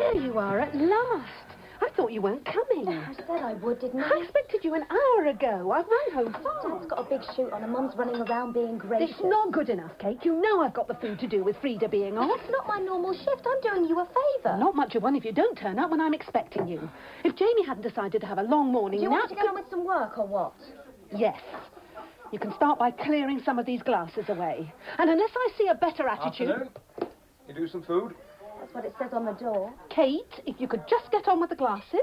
There you are at last. I thought you weren't coming. I said I would, didn't I? I expected you an hour ago. I've run home fast. Dad's got a big shoot on and Mum's running around being gracious. It's not good enough, Kate. You know I've got the food to do with Frida being off. It's not my normal shift. I'm doing you a favour. Not much of one if you don't turn up when I'm expecting you. If Jamie hadn't decided to have a long morning Do you want nap... me to get on with some work or what? Yes. You can start by clearing some of these glasses away. And unless I see a better attitude... Afternoon. You do some food? That's what it says on the door. Kate, if you could just get on with the glasses...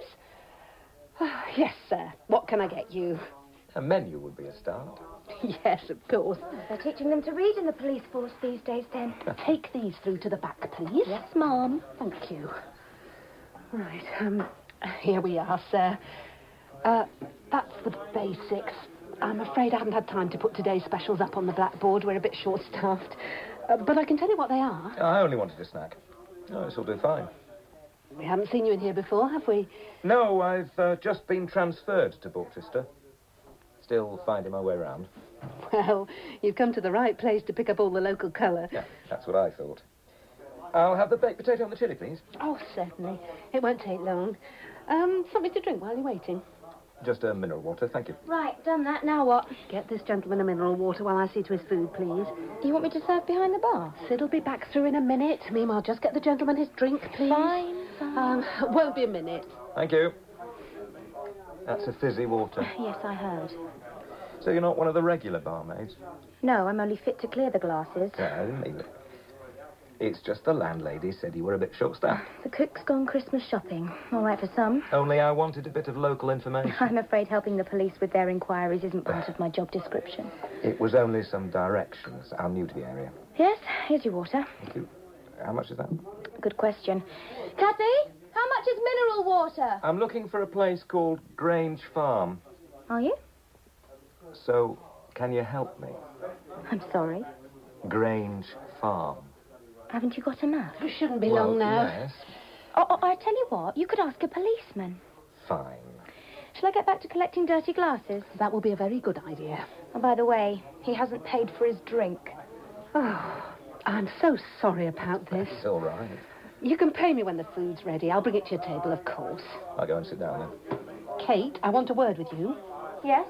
Yes, sir. What can I get you? A menu would be a start. Yes, of course. They're teaching them to read in the police force these days, then. Take these through to the back, please. Yes, Mum. Thank you. Right, here we are, sir. That's the basics. I'm afraid I haven't had time to put today's specials up on the blackboard. We're a bit short-staffed. But I can tell you what they are. I only wanted a snack. Oh, this will do fine. We haven't seen you in here before, have we? No, I've just been transferred to Borchester. Still finding my way around. Well, you've come to the right place to pick up all the local colour. Yeah, that's what I thought. I'll have the baked potato and the chilli, please. Oh, certainly. It won't take long. Something to drink while you're waiting. Just a mineral water, thank you. Right, done that. Now what? Get this gentleman a mineral water while I see to his food, please. You want me to serve behind the bar? Sid'll be back through in a minute. Meanwhile, just get the gentleman his drink, please. Fine. Won't be a minute. Thank you. That's a fizzy water. Yes, I heard. So you're not one of the regular barmaids? No, I'm only fit to clear the glasses. Yeah, I didn't mean it. It's just the landlady said you were a bit short-staffed. The cook's gone Christmas shopping. All right for some. Only I wanted a bit of local information. I'm afraid helping the police with their inquiries isn't part of my job description. It was only some directions. I'm new to the area. Yes, here's your water. Thank you. How much is that? Good question. Kathy, how much is mineral water? I'm looking for a place called Grange Farm. Are you? So, can you help me? I'm sorry. Grange Farm. Haven't you got a map? It shouldn't be long now. Yes. Oh, I tell you what, you could ask a policeman. Fine. Shall I get back to collecting dirty glasses? That will be a very good idea. Oh, by the way, he hasn't paid for his drink. Oh, I'm so sorry about this. It's all right. You can pay me when the food's ready. I'll bring it to your table, of course. I'll go and sit down then. Kate, I want a word with you. Yes?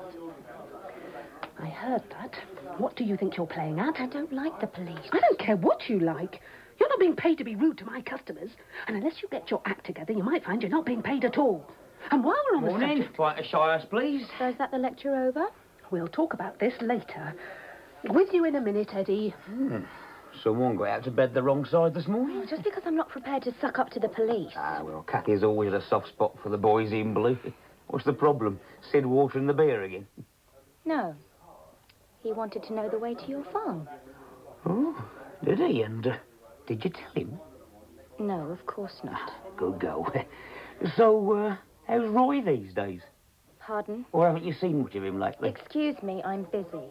I heard that. What do you think you're playing at? I don't like the police. I don't care what you like. You're not being paid to be rude to my customers. And unless you get your act together, you might find you're not being paid at all. And while we're on the subject... Quite a shy us, please. So is that the lecture over? We'll talk about this later. With you in a minute, Eddie. Someone got out to bed the wrong side this morning. Oh, just because I'm not prepared to suck up to the police. Ah, well, Kathy's always a soft spot for the boys in blue. What's the problem? Sid watering the beer again? No. He wanted to know the way to your farm. Oh, did he? And did you tell him? No, of course not. Good go. So, how's Roy these days? Pardon? Or haven't you seen much of him lately? Excuse me, I'm busy.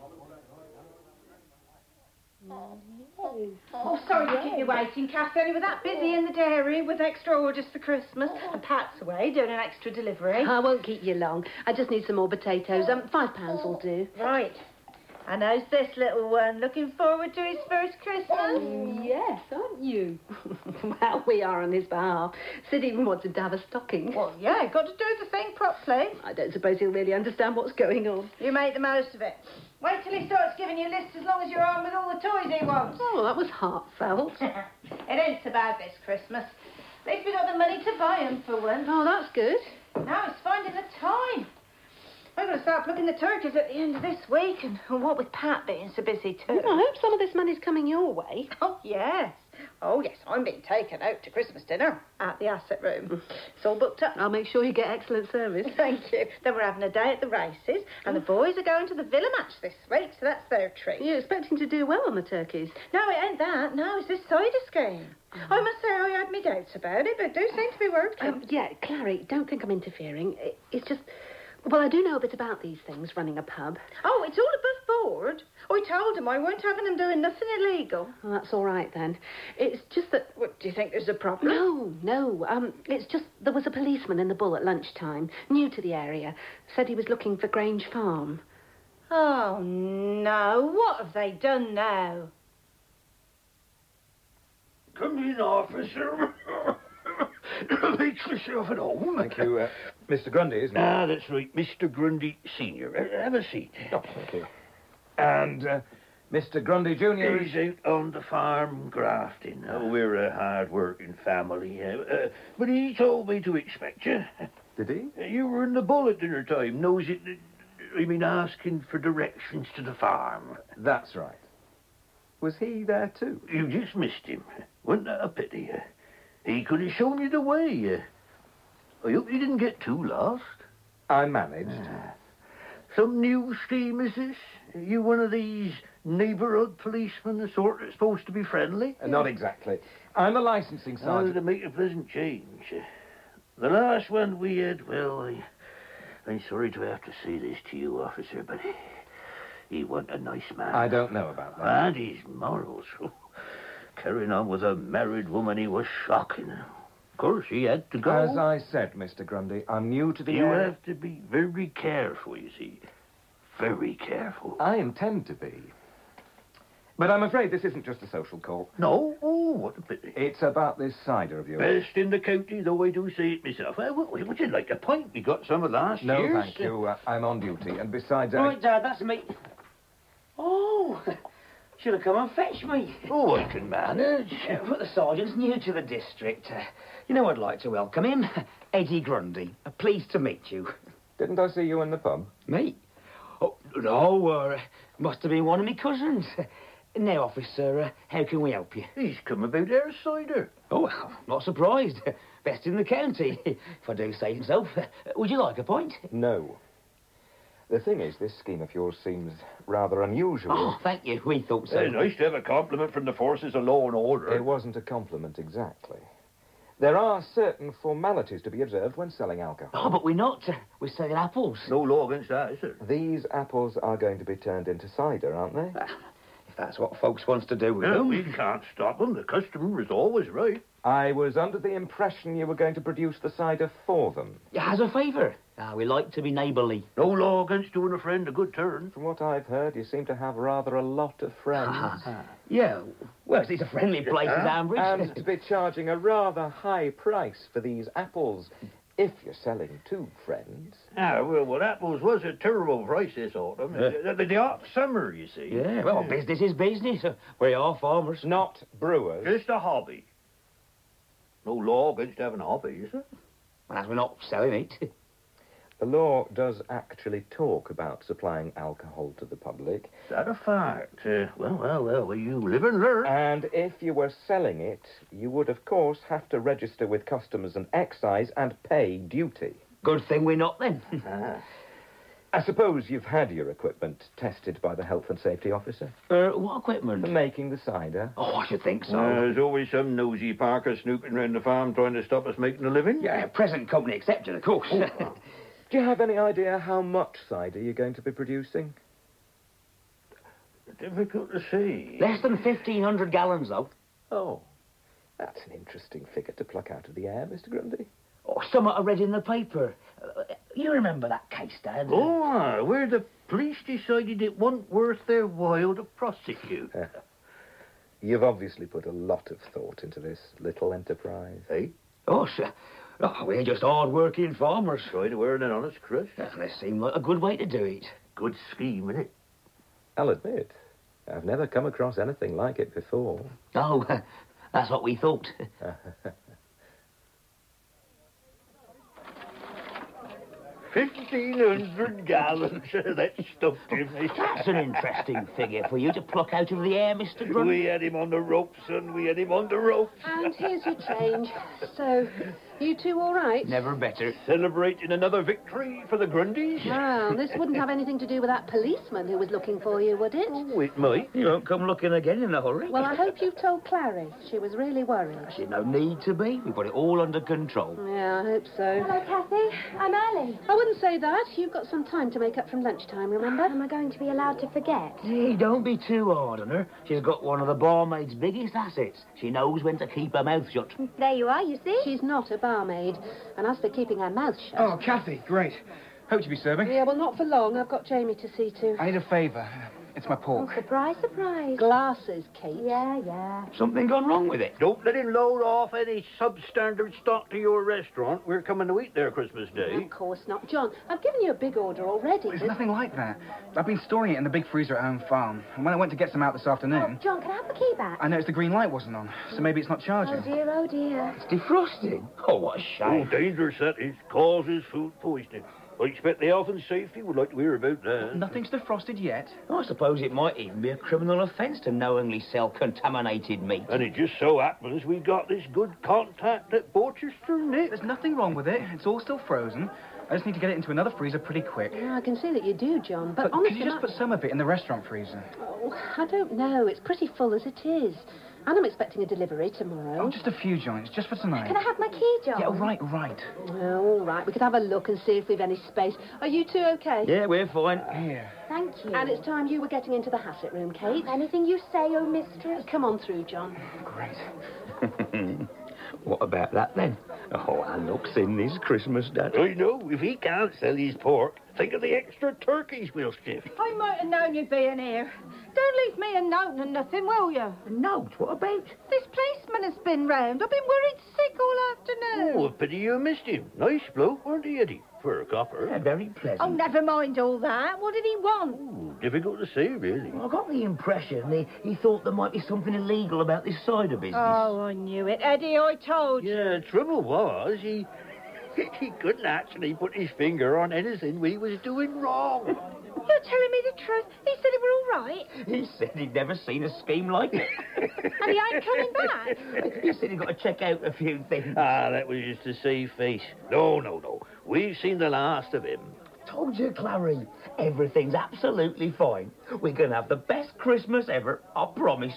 Oh, sorry to keep you waiting, Kathy. Only we're that busy in the dairy with extra orders for Christmas. And Pat's away doing an extra delivery. I won't keep you long. I just need some more potatoes. £5 will do. Right. And how's this little one? Looking forward to his first Christmas? Yes, aren't you? Well, we are on his behalf. Sid even wants him to have a stocking. Well, yeah, got to do the thing properly. I don't suppose he'll really understand what's going on. You make the most of it. Wait till he starts giving you lists as long as you're on with all the toys he wants. Oh, that was heartfelt. It ain't so bad this Christmas. At least we got the money to buy 'em for once. Oh, that's good. Now it's finding the time. We're going to start plucking the turkeys at the end of this week, and what with Pat being so busy too. I hope some of this money's coming your way. Oh, yes. Oh, yes, I'm being taken out to Christmas dinner at the Asset Room. It's all booked up. I'll make sure you get excellent service. Thank you. Then we're having a day at the races, and the boys are going to the Villa match this week, so that's their treat. You're expecting to do well on the turkeys? No, it ain't that. No, it's this cider scheme. I must say I had me doubts about it, but it do seem to be working. Yeah, Clary, don't think I'm interfering. It's just... Well, I do know a bit about these things, running a pub. Oh, it's all above board. I told him I weren't having them doing nothing illegal. Well, that's all right, then. It's just that... What, do you think there's a problem? No. It's just there was a policeman in the Bull at lunchtime, new to the area, said he was looking for Grange Farm. Oh, no. What have they done now? Come in, officer. Make yourself at home. Thank you. Mr. Grundy, isn't it? Ah, that's right. Mr. Grundy Sr. Have a seat. Oh, thank you. And Mr. Grundy Jr. He's out on the farm grafting. Oh, we're a hard-working family. But he told me to expect you. Did he? You were in the bull at dinner time. Knows it... asking for directions to the farm. That's right. Was he there too? You just missed him. Wasn't that a pity? He could have shown you the way. I hope you didn't get too lost. I managed. Some new scheme, is this? You one of these neighbourhood policemen, the sort that's supposed to be friendly? Not exactly. I'm a licensing Oh, sergeant. to make a pleasant change. The last one we had, well, I'm sorry to have to say this to you, officer, but he wasn't a nice man. I don't know about that. And his morals. Carrying on with a married woman, he was shocking. Of course, he had to go. As I said, Mr. Grundy, I'm new to the You area. have to be very careful, you see. Very careful. I intend to be. But I'm afraid this isn't just a social call. No? Oh, what a pity. It's about this cider of yours. Best in the county, though I do say it myself. Would you like a pint? We got some of last No, year's. thank you. I'm on duty. And besides, Right, Dad, that's me. Oh, should have come and fetched me. Oh, I can manage. But the sergeant's new to the district. You know, I'd like to welcome him. Eddie Grundy. Pleased to meet you. Didn't I see you in the pub? Me? Oh, no, must have been one of my cousins. Now, officer, how can we help you? He's come about our cider. Oh, well, not surprised. Best in the county, if I do say himself. Would you like a pint? No. The thing is, this scheme of yours seems rather unusual. Oh, thank you. We thought so. It's nice to have a compliment from the forces of law and order. It wasn't a compliment exactly. There are certain formalities to be observed when selling alcohol. Oh, but we're not. We're selling apples. No law against that, is there? These apples are going to be turned into cider, aren't they? If that's what folks wants to do with No, them. we can't stop them. The customer is always right. I was under the impression you were going to produce the cider for them. As a favour. We like to be neighbourly. No law against doing a friend a good turn. From what I've heard, you seem to have rather a lot of friends. Yeah, well, it's a friendly place, is Ambridge. And to be charging a rather high price for these apples, if you're selling to friends. Ah, well, apples was a terrible price this autumn. The hot summer, you see. Yeah, well, business is business. We are farmers. Not brewers. Just a hobby. No law against having a hobby, is there? Well, as we're not selling it. The law does actually talk about supplying alcohol to the public. Is that a fact? Well, you live and learn. And if you were selling it, you would, of course, have to register with Customs and Excise and pay duty. Good thing we're not, then. I suppose you've had your equipment tested by the Health and Safety Officer What equipment? for making the cider. Oh, I should think so. There's always some nosy Parker snooping round the farm trying to stop us making a living. Yeah, present company accepted, of course. Do you have any idea how much cider you're going to be producing? Difficult to say. Less than 1,500 gallons, though. Oh, that's an interesting figure to pluck out of the air, Mr. Grundy. Oh, something I read in the paper. You remember that case, Dad? Oh, where the police decided it wasn't worth their while to prosecute. You've obviously put a lot of thought into this little enterprise. Hey, Oh, sure. Oh, we're just hard-working farmers. try to earn an honest crust. This seemed like a good way to do it. Good scheme, innit? I'll admit, I've never come across anything like it before. Oh, that's what we thought. 1,500 gallons. That stumped him. That's an interesting figure for you to pluck out of the air, Mr. Grundy. We had him on the ropes, son. We had him on the ropes. And here's your change. So, you two all right? Never better. Celebrating another victory for the Grundys. Well, this wouldn't have anything to do with that policeman who was looking for you, would it? Oh, it might. You won't come looking again in a hurry. Well, I hope you've told Clary. She was really worried. There's no need to be. We've got it all under control. Yeah, I hope so. Hello, Kathy. I'm early. I wouldn't say that. You've got some time to make up from lunchtime, remember? Am I going to be allowed to forget? Hey, don't be too hard on her. She's got one of the barmaid's biggest assets. She knows when to keep her mouth shut. There you are, you see. She's not a barmaid. And as for keeping her mouth shut... Oh, Kathy, great. Hope to be serving. Yeah, well, not for long. I've got Jamie to see to. I need a favour. It's my pork. Oh, surprise, surprise. Glasses, Kate. Yeah. Something gone wrong with it? Don't let him load off any substandard stock to your restaurant. We're coming to eat there Christmas Day. Of course not. John, I've given you a big order already. There's nothing like that. I've been storing it in the big freezer at home farm. And when I went to get some out this afternoon, John, can I have the key back? I noticed the green light wasn't on. So maybe it's not charging. Oh, dear. It's defrosting. Oh, what a Oh, shame. dangerous that is. Causes food poisoning. I expect the health and safety would like to hear about that. Nothing's defrosted yet. I suppose it might even be a criminal offence to knowingly sell contaminated meat. And it just so happens we got this good contact at Borchester, Nick. There's nothing wrong with it. It's all still frozen. I just need to get it into another freezer pretty quick. Yeah, I can see that you do, John. But Could honestly, you just put some of it in the restaurant freezer? Oh, I don't know. It's pretty full as it is. And I'm expecting a delivery tomorrow. Oh, just a few joints, just for tonight. Can I have my key, John? Yeah, all right. Well, all right. We could have a look and see if we've any space. Are you two okay? Yeah, we're fine. Here. Thank you. And it's time you were getting into the Hassett room, Kate. Anything you say, oh, mistress. Come on through, John. Great. What about that, then? Oh, our luck's in this Christmas, Dad. I know, if he can't sell his pork, think of the extra turkeys we'll stiff. I might have known you'd be in here. Don't leave me a note and nothing, will you? No, what about? This policeman has been round. I've been worried sick all afternoon. Oh, a pity you missed him. Nice bloke, weren't he, Eddie? For a copper. Yeah, very pleasant. Oh, never mind all that. What did he want? Ooh, difficult to say, really. I got the impression he thought there might be something illegal about this cider business. Oh, I knew it. Eddie, I told you. Yeah, trouble was, he couldn't actually put his finger on anything we was doing wrong. You're telling me the truth. He said it were all right. He said he'd never seen a scheme like it. And he ain't coming back. He said he'd got to check out a few things. Ah, that was just to save face. No. We've seen the last of him. Told you, Clary. Everything's absolutely fine. We're going to have the best Christmas ever, I promise.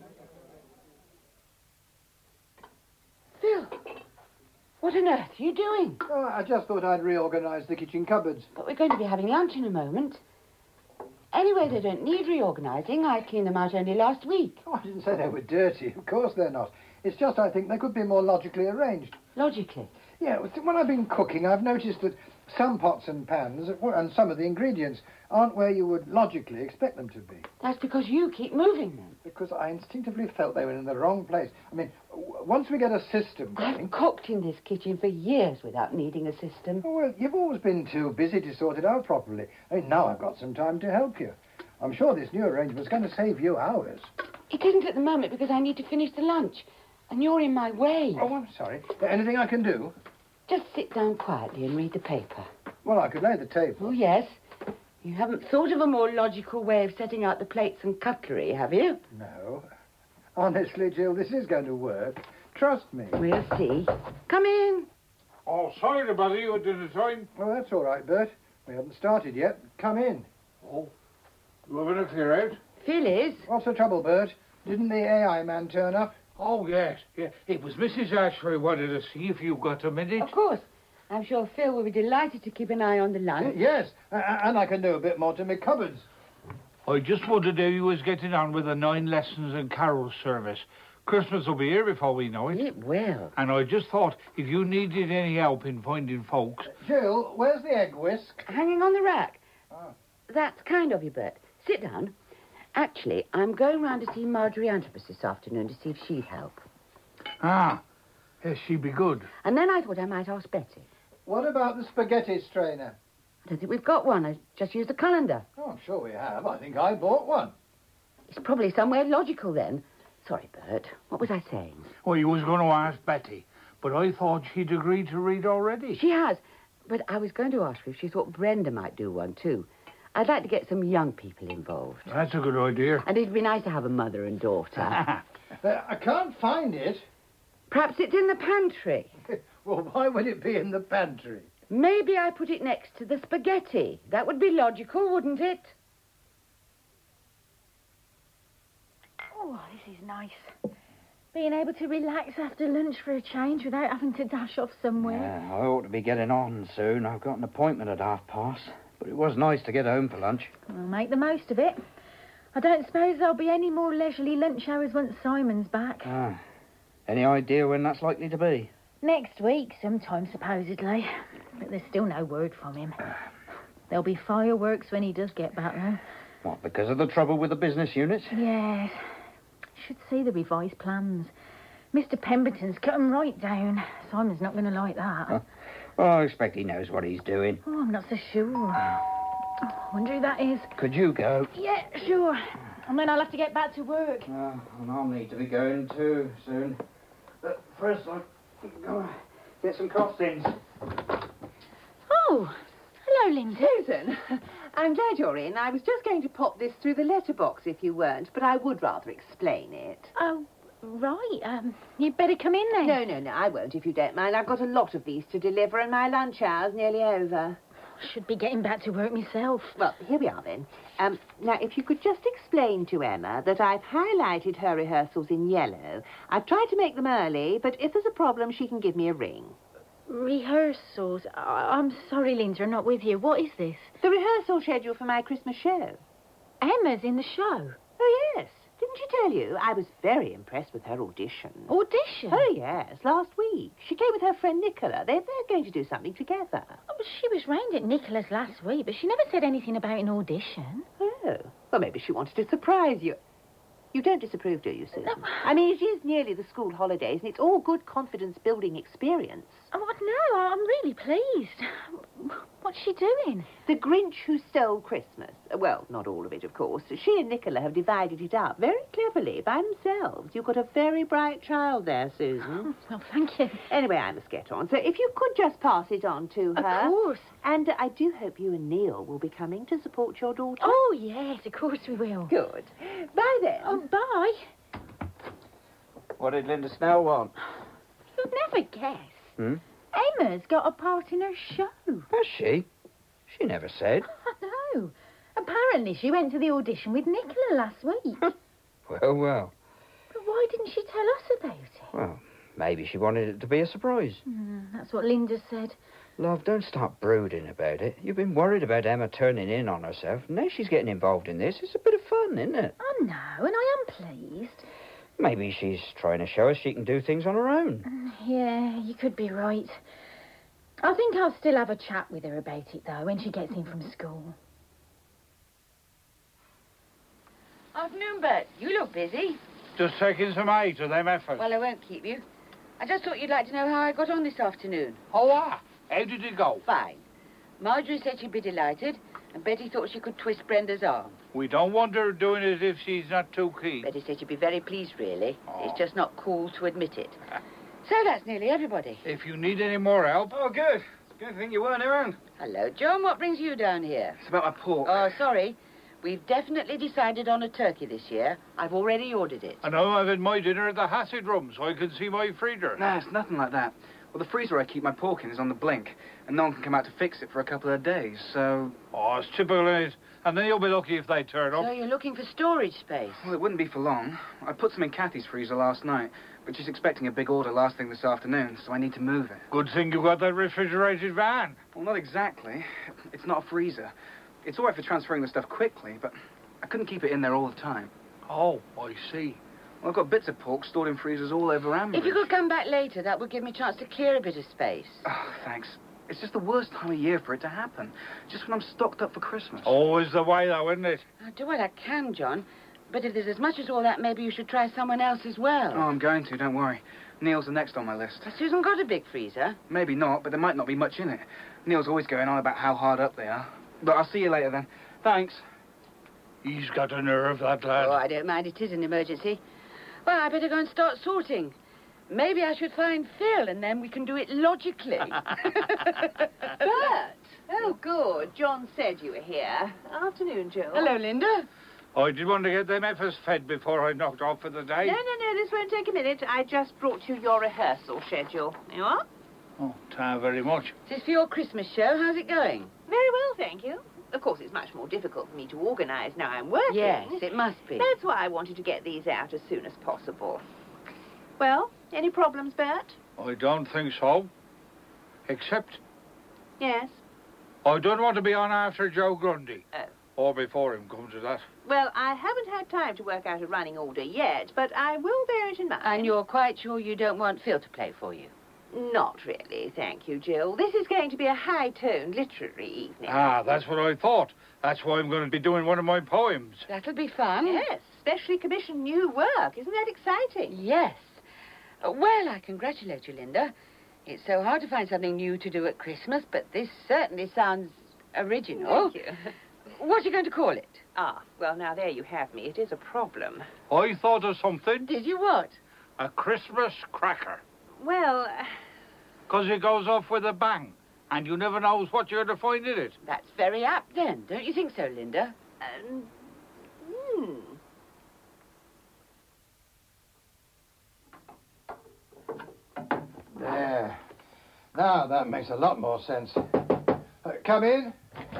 Phil, what on earth are you doing? Oh, I just thought I'd reorganise the kitchen cupboards. But we're going to be having lunch in a moment. Anyway, they don't need reorganising. I cleaned them out only last week. Oh, I didn't say they were dirty. Of course they're not. It's just I think they could be more logically arranged. Logically? Yeah, when I've been cooking, I've noticed that some pots and pans and some of the ingredients aren't where you would logically expect them to be. That's because you keep moving them. Because I instinctively felt they were in the wrong place. I mean, once we get a system going... I've cooked in this kitchen for years without needing a system. Oh, well, you've always been too busy to sort it out properly. I mean, now I've got some time to help you. I'm sure this new arrangement's going to save you hours. It isn't at the moment because I need to finish the lunch. And you're in my way. Oh, I'm sorry. Anything I can do? Just sit down quietly and read the paper. Well, I could lay the table. Oh, yes. You haven't thought of a more logical way of setting out the plates and cutlery, have you? No. Honestly, Jill, this is going to work. Trust me. We'll see. Come in. Oh, sorry to bother you at dinner time. Oh, that's all right, Bert. We haven't started yet. Come in. Oh, you having a clear out? Phil is. What's the trouble, Bert? Didn't the AI man turn up? Oh, yes. Yeah. It was Mrs. Ashley wanted to see if you got a minute. Of course. I'm sure Phil will be delighted to keep an eye on the lunch. Yes, and I can do a bit more to my cupboards. I just wondered how you was getting on with the 9 lessons and carols service. Christmas will be here before we know it. It will. And I just thought if you needed any help in finding folks... Jill, where's the egg whisk? Hanging on the rack. Oh. That's kind of you, Bert. Sit down. Actually, I'm going round to see Marjorie Antrobus this afternoon to see if she'd help. Ah, yes, she'd be good. And then I thought I might ask Betty. What about the spaghetti strainer? I don't think we've got one. I just used a colander. Oh, I'm sure we have. I think I bought one. It's probably somewhere logical then. Sorry, Bert. What was I saying? Well, you was going to ask Betty, but I thought she'd agreed to read already. She has. But I was going to ask her if she thought Brenda might do one too. I'd like to get some young people involved. That's a good idea. And it'd be nice to have a mother and daughter. I can't find it. Perhaps it's in the pantry. Well, why would it be in the pantry? Maybe I put it next to the spaghetti. That would be logical, wouldn't it? Oh, this is nice. Being able to relax after lunch for a change without having to dash off somewhere. Yeah, I ought to be getting on soon. I've got an appointment at past. But it was nice to get home for lunch. We'll make the most of it. I don't suppose there'll be any more leisurely lunch hours once Simon's back. Ah. Any idea when that's likely to be? Next week, sometime supposedly. But there's still no word from him. There'll be fireworks when he does get back, though. What, because of the trouble with the business unit? Yes. Should see the revised plans. Mr. Pemberton's cut 'em right down. Simon's not going to like that. Huh? Well, I expect he knows what he's doing. Oh, I'm not so sure. Oh, I wonder who that is. Could you go? Yeah, sure. And then I'll have to get back to work. And I'll need to be going too soon. But first, I'll go get some costings. Oh, hello, Linda. Susan, I'm glad you're in. I was just going to pop this through the letterbox if you weren't, but I would rather explain it. Oh, right. You'd better come in then. No, I won't if you don't mind. I've got a lot of these to deliver and my lunch hour's nearly over. I should be getting back to work myself. Well, here we are then. Now, if you could just explain to Emma that I've highlighted her rehearsals in yellow. I've tried to make them early, but if there's a problem, she can give me a ring. Rehearsals? I'm sorry, Linda, I'm not with you. What is this? The rehearsal schedule for my Christmas show. Emma's in the show. Oh, yes. Didn't she tell you? I was very impressed with her audition. Audition? Oh, yes, last week. She came with her friend Nicola. They're going to do something together. Oh, she was round at Nicola's last week, but she never said anything about an audition. Oh, well, maybe she wanted to surprise you. You don't disapprove, do you, Susan? No. I mean, it is nearly the school holidays, and it's all good confidence-building experience. Oh, no, I'm really pleased. What's she doing? The Grinch Who Stole Christmas. Well, not all of it, of course. She and Nicola have divided it up very cleverly by themselves. You've got a very bright child there, Susan. Oh, well, thank you. Anyway, I must get on. So if you could just pass it on to her. Of course. And I do hope you and Neil will be coming to support your daughter. Oh, yes, of course we will. Good. Bye, then. Oh, bye. What did Linda Snell want? You'd never guess. Emma's got a part in her show. Has she? She never said. I know. Apparently she went to the audition with Nicola last week. Well. But why didn't she tell us about it? Well, maybe she wanted it to be a surprise. That's what Linda said. Love, don't start brooding about it. You've been worried about Emma turning in on herself. Now she's getting involved in this. It's a bit of fun, isn't it? I know, and I am pleased. Maybe she's trying to show us she can do things on her own. Yeah, you could be right. I think I'll still have a chat with her about it, though, when she gets in from school. Afternoon, Bert. You look busy. Just taking some aid to them efforts. Well, I won't keep you. I just thought you'd like to know how I got on this afternoon. How did it go? Fine. Marjorie said she'd be delighted, and Betty thought she could twist Brenda's arm. We don't want her doing it if she's not too keen. Betty said she'd be very pleased, really. Oh. It's just not cool to admit it. So that's nearly everybody. If you need any more help... Oh, good. It's a good thing you weren't around. Hello, John. What brings you down here? It's about my pork. Oh, sorry. We've definitely decided on a turkey this year. I've already ordered it. I know I'm having my dinner at the Hassett Room, so I can see my freezer. Nah, it's nothing like that. Well, the freezer I keep my pork in is on the blink, and no one can come out to fix it for a couple of days, so... Oh, it's typical, isn't it? And then you'll be lucky if they turn up. So you're looking for storage space? Well, it wouldn't be for long. I put some in Kathy's freezer last night, but she's expecting a big order last thing this afternoon, so I need to move it. Good thing you got that refrigerated van. Well, not exactly. It's not a freezer. It's all right for transferring the stuff quickly, but I couldn't keep it in there all the time. Oh, I see. Well, I've got bits of pork stored in freezers all over Ambridge. If you could come back later, that would give me a chance to clear a bit of space. Oh, thanks. It's just the worst time of year for it to happen. Just when I'm stocked up for Christmas. Always the way, though, isn't it? I'll do what I can, John. But if there's as much as all that, maybe you should try someone else as well. Oh, I'm going to, don't worry. Neil's the next on my list. Has Susan got a big freezer? Maybe not, but there might not be much in it. Neil's always going on about how hard up they are. But I'll see you later then. Thanks. He's got a nerve, that lad. Oh, I don't mind. It is an emergency. Well, I better go and start sorting. Maybe I should find Phil, and then we can do it logically. Bert! Oh, good. John said you were here. Afternoon, Joe. Hello, Linda. I did want to get them efforts fed before I knocked off for the day. No, this won't take a minute. I just brought you your rehearsal schedule. You are? Oh, thank you very much. This is for your Christmas show. How's it going? Very well, thank you. Of course, it's much more difficult for me to organise now I'm working. Yes, it must be. That's why I wanted to get these out as soon as possible. Well, any problems, Bert? I don't think so. Except Yes. I don't want to be on after Joe Grundy. Oh. Or before him, come to that. Well, I haven't had time to work out a running order yet, but I will bear it in mind. And you're quite sure you don't want Phil to play for you? Not really, thank you, Jill. This is going to be a high-toned literary evening. Ah, that's what I thought. That's why I'm going to be doing one of my poems. That'll be fun. Yes, specially commissioned new work. Isn't that exciting? Yes. Well, I congratulate you, Linda. It's so hard to find something new to do at Christmas, but this certainly sounds original. Thank you. What are you going to call it? Ah, well, now there you have me. It is a problem. I thought of something. Did you what? A Christmas cracker. Well, 'Cause it goes off with a bang, and you never knows what you're going to find in it. That's very apt, then. Don't you think so, Linda? hmm. There. Now that makes a lot more sense. Come in.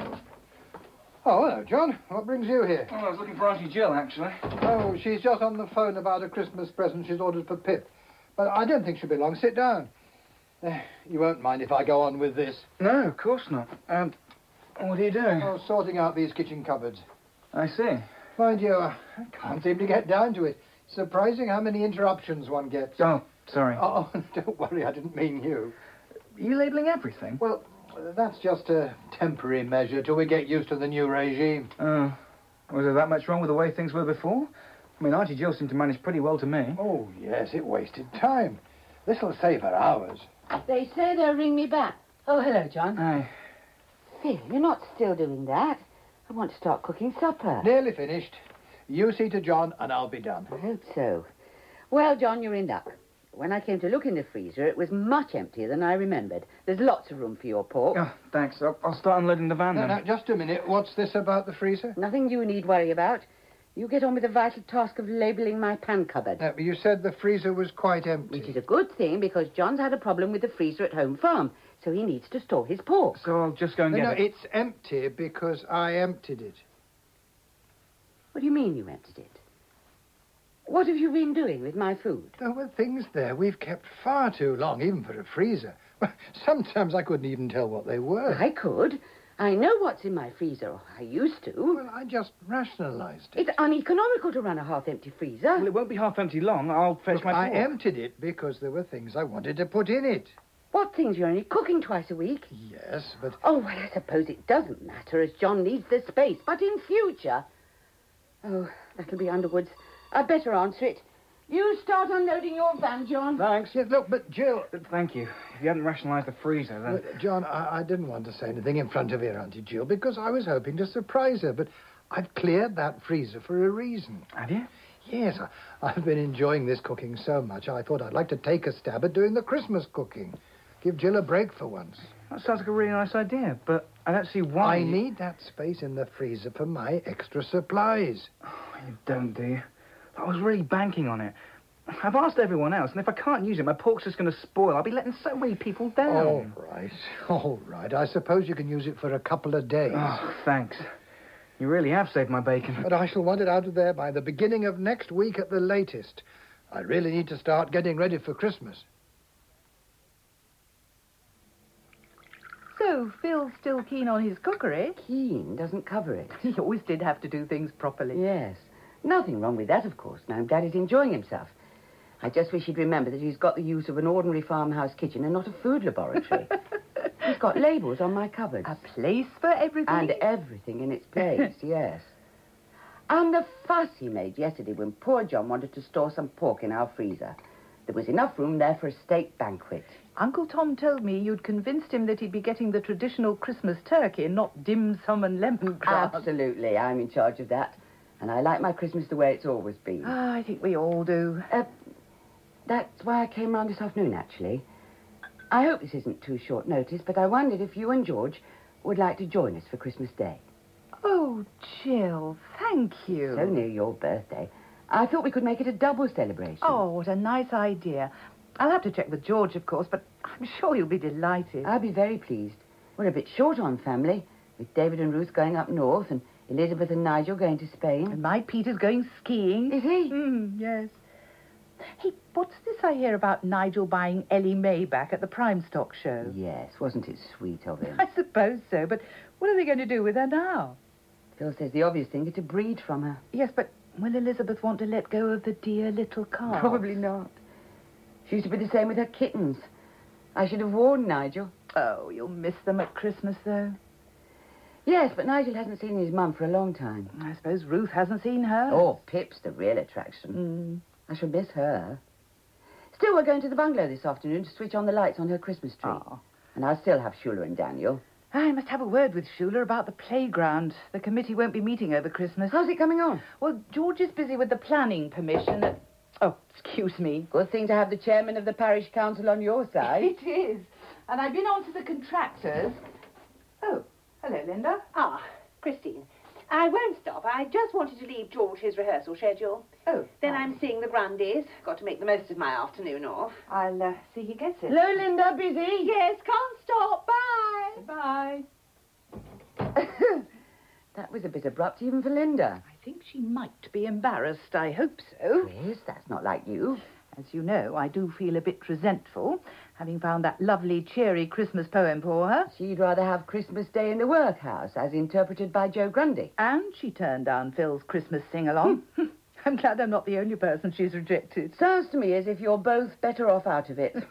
Oh, hello, John. What brings you here? Oh, I was looking for Auntie Jill, actually. Oh, she's just on the phone about a Christmas present she's ordered for Pip. But I don't think she'll be long. Sit down. You won't mind if I go on with this. No, of course not. What are you doing? Oh, sorting out these kitchen cupboards. I see. Mind you, I can't seem to get down to it. Surprising how many interruptions one gets. Oh, sorry. Oh, don't worry, I didn't mean you. Are you labelling everything? Well, that's just a temporary measure till we get used to the new regime. Oh. Was there that much wrong with the way things were before? I mean, Auntie Jill seemed to manage pretty well to me. Oh, yes, it wasted time. This'll save her hours. They say they'll ring me back. Oh, hello, John. Aye. Phil, you're not still doing that. I want to start cooking supper. Nearly finished. You see to John and I'll be done. I hope so. Well, John, you're in luck. When I came to look in the freezer, it was much emptier than I remembered. There's lots of room for your pork. Oh, thanks. I'll start unloading the van then. Now, just a minute. What's this about the freezer? Nothing you need worry about. You get on with the vital task of labelling my pan cupboard. You said the freezer was quite empty. Which is a good thing, because John's had a problem with the freezer at home farm, so he needs to store his pork. So I'll just go and get it. No, it's empty because I emptied it. What do you mean you emptied it? What have you been doing with my food? There were things there we've kept far too long, even for a freezer. Well, sometimes I couldn't even tell what they were. I could. I know what's in my freezer, or I used to. Well, I just rationalised it. It's uneconomical to run a half-empty freezer. Well, it won't be half empty long. I'll fetch Look, my I pork. emptied it because there were things I wanted to put in it. What things? You're only cooking twice a week? Yes, but... Oh, well, I suppose it doesn't matter, as John needs the space. But in future... Oh, that'll be Underwood's. I'd better answer it. You start unloading your van, John. Thanks. Yes, look, but Jill... Thank you. If you hadn't rationalised the freezer, then... Well, John, I didn't want to say anything in front of your Auntie Jill because I was hoping to surprise her, but I've cleared that freezer for a reason. Have you? Yes, I've been enjoying this cooking so much, I thought I'd like to take a stab at doing the Christmas cooking. Give Jill a break for once. That sounds like a really nice idea, but I don't see why... I need that space in the freezer for my extra supplies. Oh, you don't, do you? I was really banking on it. I've asked everyone else, and if I can't use it, my pork's just going to spoil. I'll be letting so many people down. All right. I suppose you can use it for a couple of days. Oh, thanks. You really have saved my bacon. But I shall want it out of there by the beginning of next week at the latest. I really need to start getting ready for Christmas. So, Phil's still keen on his cookery? Keen doesn't cover it. He always did have to do things properly. Yes. Nothing wrong with that, of course. Now I'm glad he's enjoying himself. I just wish he'd remember that he's got the use of an ordinary farmhouse kitchen and not a food laboratory. He's got labels on my cupboards. A place for everything? And everything in its place, yes. And the fuss he made yesterday when poor John wanted to store some pork in our freezer. There was enough room there for a state banquet. Uncle Tom told me you'd convinced him that he'd be getting the traditional Christmas turkey, not dim sum and lemongrass. Absolutely, I'm in charge of that. And I like my Christmas the way it's always been. Ah, I think we all do. That's why I came round this afternoon, actually. I hope this isn't too short notice, but I wondered if you and George would like to join us for Christmas Day. Oh, Jill, thank you. So near your birthday. I thought we could make it a double celebration. Oh, what a nice idea. I'll have to check with George, of course, but I'm sure he'll be delighted. I'll be very pleased. We're a bit short on family, with David and Ruth going up north and Elizabeth and Nigel going to Spain. And my Peter's going skiing. Is he? Yes. Hey, what's this I hear about Nigel buying Ellie Mae back at the Prime Stock show? Yes, wasn't it sweet of him? I suppose so, but what are they going to do with her now? Phil says the obvious thing is to breed from her. Yes, but will Elizabeth want to let go of the dear little calf? Probably not. She used to be the same with her kittens. I should have warned Nigel. Oh, you'll miss them at Christmas, though. Yes, but Nigel hasn't seen his mum for a long time. I suppose Ruth hasn't seen her. Oh, Pip's the real attraction. I shall miss her. Still, we're going to the bungalow this afternoon to switch on the lights on her Christmas tree. Oh. And I'll still have Shula and Daniel. I must have a word with Shula about the playground. The committee won't be meeting over Christmas. How's it coming on? Well, George is busy with the planning permission. Oh, excuse me. Good thing to have the chairman of the parish council on your side. It is. And I've been on to the contractors. Oh, hello, Linda. Ah, Christine. I won't stop. I just wanted to leave George his rehearsal schedule. Oh. Then I'm seeing the Grundys. Got to make the most of my afternoon off. I'll see he gets it. Hello, Linda. Busy? Yes, can't stop. Bye. Bye. That was a bit abrupt even for Linda. I think she might be embarrassed. I hope so. Chris, that's not like you. As you know, I do feel a bit resentful, having found that lovely, cheery Christmas poem for her. She'd rather have Christmas Day in the workhouse, as interpreted by Joe Grundy. And she turned down Phil's Christmas sing-along. I'm glad I'm not the only person she's rejected. Sounds to me as if you're both better off out of it.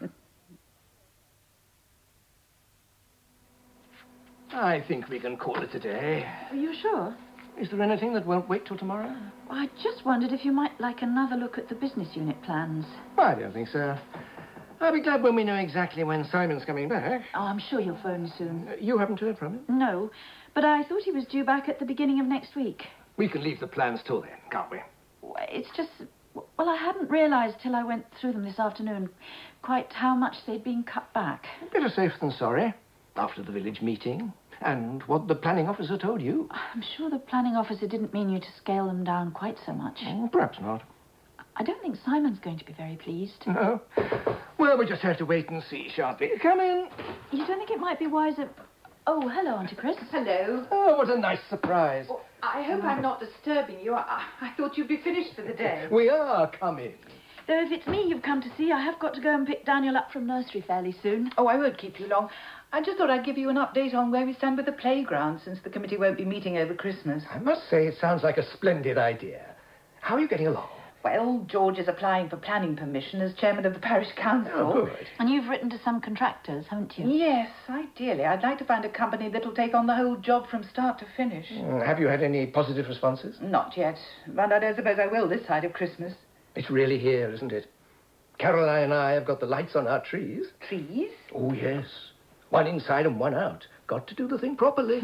I think we can call it a day. Are you sure? Is there anything that won't wait till tomorrow? I just wondered if you might like another look at the business unit plans. I don't think so. I'll be glad when we know exactly when Simon's coming back. Oh, I'm sure he'll phone soon. You haven't heard from him? No, but I thought he was due back at the beginning of next week. We can leave the plans till then, can't we? It's just... Well, I hadn't realised till I went through them this afternoon quite how much they'd been cut back. Better safe than sorry. After the village meeting, and what the planning officer told you. I'm sure the planning officer didn't mean you to scale them down quite so much. Perhaps not. I don't think Simon's going to be very pleased. No? Well, we just have to wait and see, shan't we? Come in. You don't think it might be wiser... Oh, hello, Auntie Chris. Hello. Oh, what a nice surprise. Well, I hope I'm not disturbing you. I thought you'd be finished for the day. We are coming. Though if it's me you've come to see, I have got to go and pick Daniel up from nursery fairly soon. Oh, I won't keep you long. I just thought I'd give you an update on where we stand with the playground, since the committee won't be meeting over Christmas. I must say it sounds like a splendid idea. How are you getting along? Well, George is applying for planning permission as chairman of the parish council. Oh, good. And you've written to some contractors, haven't you? Yes, ideally. I'd like to find a company that'll take on the whole job from start to finish. Have you had any positive responses? Not yet. And I don't suppose I will this side of Christmas. It's really here, isn't it? Caroline and I have got the lights on our trees. Trees? Oh, yes. One inside and one out. Got to do the thing properly.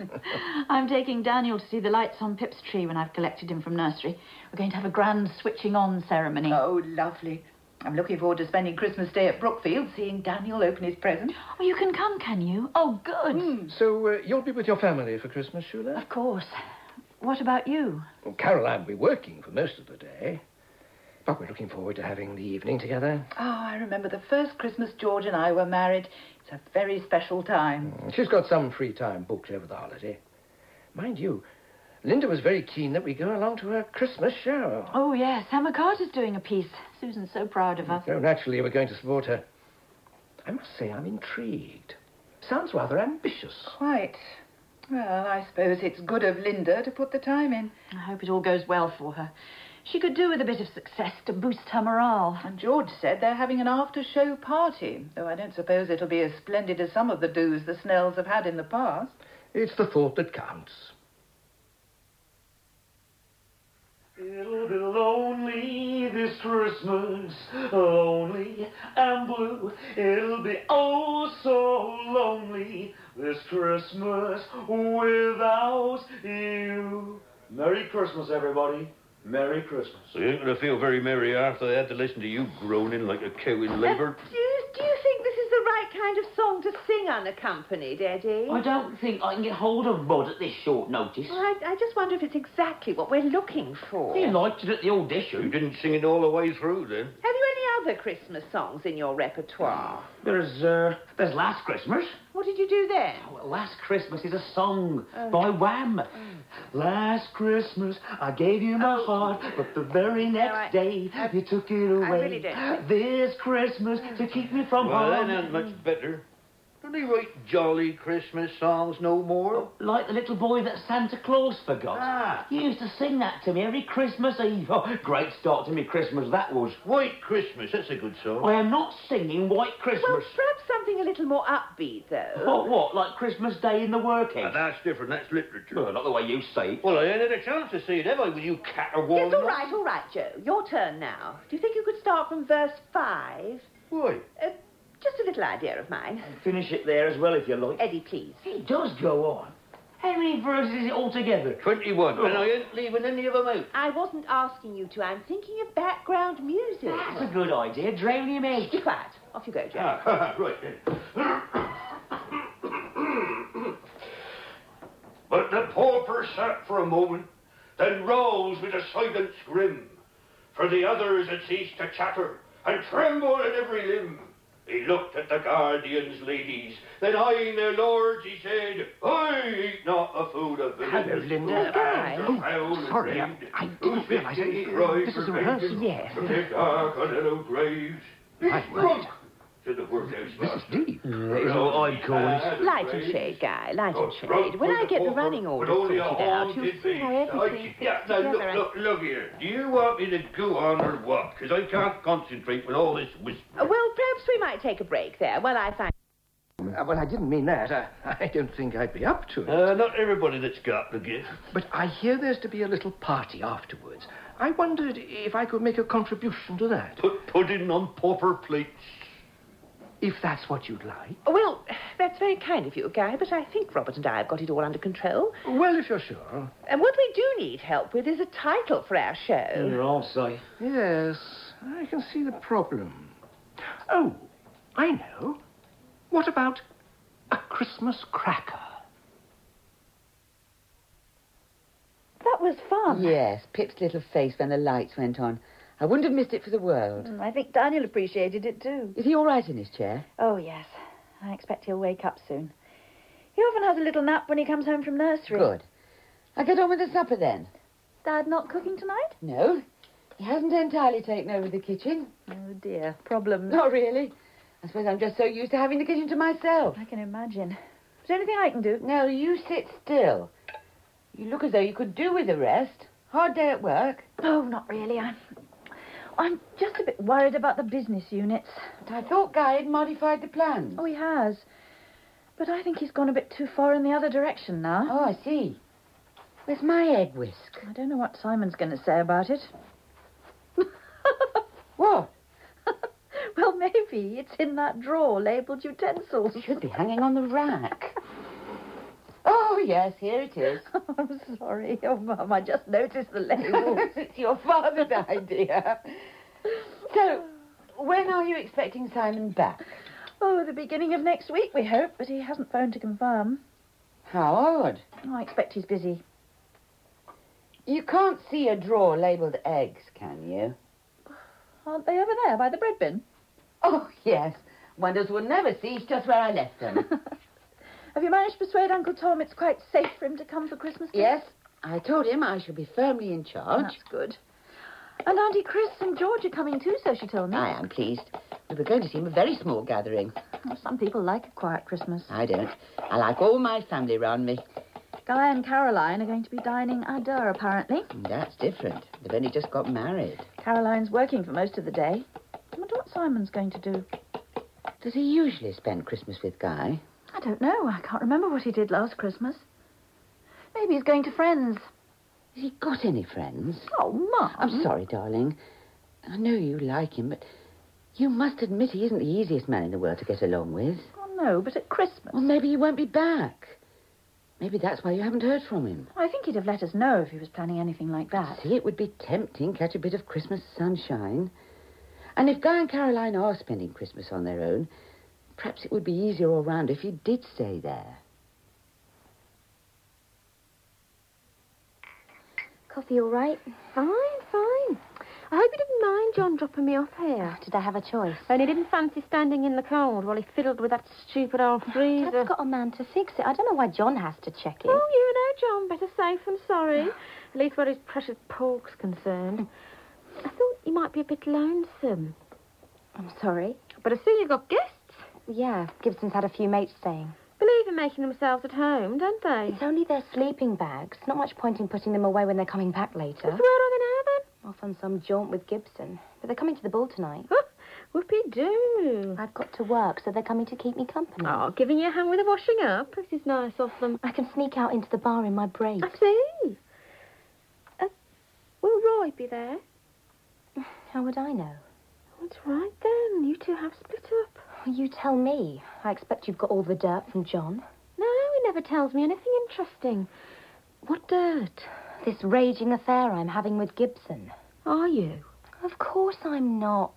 I'm taking Daniel to see the lights on Pip's tree when I've collected him from nursery. We're going to have a grand switching on ceremony. Oh, lovely. I'm looking forward to spending Christmas Day at Brookfield, seeing Daniel open his present. Oh, you can come, can you? Oh, good. So you'll be with your family for Christmas, Shula? Of course. What about you? Well, Caroline will be working for most of the day. But we're looking forward to having the evening together. Oh, I remember the first Christmas George and I were married. It's a very special time. She's got some free time booked over the holiday. Mind you, Linda was very keen that we go along to her Christmas show. Oh, yes. Emma Carter's doing a piece. Susan's so proud of her. So naturally we're going to support her. I must say I'm intrigued. Sounds rather ambitious. Quite. Well, I suppose it's good of Linda to put the time in. I hope it all goes well for her. She could do with a bit of success to boost her morale. And George said they're having an after-show party, though I don't suppose it'll be as splendid as some of the do's the Snells have had in the past. It's the thought that counts. It'll be lonely this Christmas, lonely and blue. It'll be oh so lonely this Christmas without you. Merry Christmas, everybody. Merry Christmas. You ain't going to feel very merry after they had to listen to you groaning like a cow in labour. Do you think this is the right kind of song to sing unaccompanied, Eddie? I don't think I can get hold of Rod at this short notice. Well, I just wonder if it's exactly what we're looking for. He liked it at the audition. You didn't sing it all the way through, then? Have you any other Christmas songs in your repertoire? There's Last Christmas. What did you do then? Well, Last Christmas is a song by Wham. Last Christmas, I gave you my heart, but the very next day, you took it away. I really don't. This Christmas, to keep me from Well, harm. that ain't much better. But Don't they write jolly Christmas songs no more? Like the little boy that Santa Claus forgot. Ah. You used to sing that to me every Christmas Eve. Oh, great start to me Christmas that was. White Christmas, that's a good song. I am not singing White Christmas. Well, perhaps something a little more upbeat, though. What? Like Christmas Day in the working? That's different, that's literature. Well, not the way you say it. Well, I ain't had a chance to see it, have I, with you caterwauling? Yes, all right, Joe. Your turn now. Do you think you could start from verse 5? Why? Just a little idea of mine. Finish it there as well, if you like. Eddie, please. It does go on. How many verses is it altogether? 21, and I ain't leaving any of them out. I wasn't asking you to. I'm thinking of background music. That's a good idea. Drown him out. Be quiet. Off you go, Joe. Right then. But the pauper sat for a moment, then rose with a silence grim. For the others had ceased to chatter, and trembled in every limb. He looked at the guardians, ladies, then eyeing their lords, he said, I eat not a food of villains. Hello, Linda. Sorry, I didn't realise this is a rehearsal. Yes. Dark on little graves. Right. To the workhouse. This is deep. Is what I'd call it. Light and shade, Guy, light and shade. When I get the running order sorted out, you'll see how everything fits together. Look here. Do you want me to go on or what? Because I can't concentrate with all this whispering. Well, perhaps we might take a break there while I find... Well, I didn't mean that. I don't think I'd be up to it. Not everybody that's got the gift. But I hear there's to be a little party afterwards. I wondered if I could make a contribution to that. Put pudding on pauper plates. If that's what you'd like. Well, that's very kind of you, Guy, but I think Robert and I have got it all under control. Well, if you're sure. And what we do need help with is a title for our show. Yeah, I'll say. Yes, I can see the problem. Oh, I know. What about a Christmas cracker? That was fun. Yes, Pip's little face when the lights went on. I wouldn't have missed it for the world. I think Daniel appreciated it too. Is he all right in his chair? Oh, yes. I expect he'll wake up soon. He often has a little nap when he comes home from nursery. Good. I'll get on with the supper then. Dad not cooking tonight? No. He hasn't entirely taken over the kitchen. Oh, dear. Problems. Not really. I suppose I'm just so used to having the kitchen to myself. I can imagine. Is there anything I can do? No, you sit still. You look as though you could do with a rest. Hard day at work. Oh, not really. I'm just a bit worried about the business units. But I thought Guy had modified the plans. Oh, he has. But I think he's gone a bit too far in the other direction now. Oh, I see. Where's my egg whisk? I don't know what Simon's going to say about it. What? Well, maybe it's in that drawer labelled utensils. It should be hanging on the rack. Oh, yes, here it is. Oh, I'm sorry. Oh, Mum, I just noticed the label. It's your father's idea. So, when are you expecting Simon back? Oh, the beginning of next week, we hope, but he hasn't phoned to confirm. How odd. Oh, I expect he's busy. You can't see a drawer labelled eggs, can you? Aren't they over there by the bread bin? Oh, yes. Wonders will never cease just where I left them. Have you managed to persuade Uncle Tom it's quite safe for him to come for Christmas Day? Yes. I told him I shall be firmly in charge. That's good. And Auntie Chris and George are coming too, so she told me. I am pleased. We were going to seem a very small gathering. Well, some people like a quiet Christmas. I don't. I like all my family round me. Guy and Caroline are going to be dining à deux, apparently. That's different. They've only just got married. Caroline's working for most of the day. I wonder what Simon's going to do. Does he usually spend Christmas with Guy? I don't know. I can't remember what he did last Christmas. Maybe he's going to friends. Has he got any friends? Oh, Mum. I'm sorry, darling. I know you like him, but you must admit he isn't the easiest man in the world to get along with. Oh, no, but at Christmas. Well, maybe he won't be back. Maybe that's why you haven't heard from him. I think he'd have let us know if he was planning anything like that. See, it would be tempting, catch a bit of Christmas sunshine. And if Guy and Caroline are spending Christmas on their own, perhaps it would be easier all round if he did stay there. Coffee all right? Fine, fine. I hope you didn't mind John dropping me off here. Did I have a choice? Only didn't fancy standing in the cold while he fiddled with that stupid old freezer. I've got a man to fix it. I don't know why John has to check it. Oh, you know, John, better safe than sorry. At least where his precious pork's concerned. I thought you might be a bit lonesome. I'm sorry. But I see you've got guests. Yeah, Gibson's had a few mates staying. Believe in making themselves at home, don't they? It's only their sleeping bags. Not much point in putting them away when they're coming back later. So where are they now, then? Off on some jaunt with Gibson. But they're coming to the ball tonight. Whoopee-doo. I've got to work, so they're coming to keep me company. Oh, giving you a hand with the washing up. This is nice of them. I can sneak out into the bar in my braid. I see. Will Roy be there? How would I know? That's right, then. You two have split up. Well, you tell me. I expect you've got all the dirt from John. No, he never tells me anything interesting. What dirt? This raging affair I'm having with Gibson. Are you? Of course I'm not.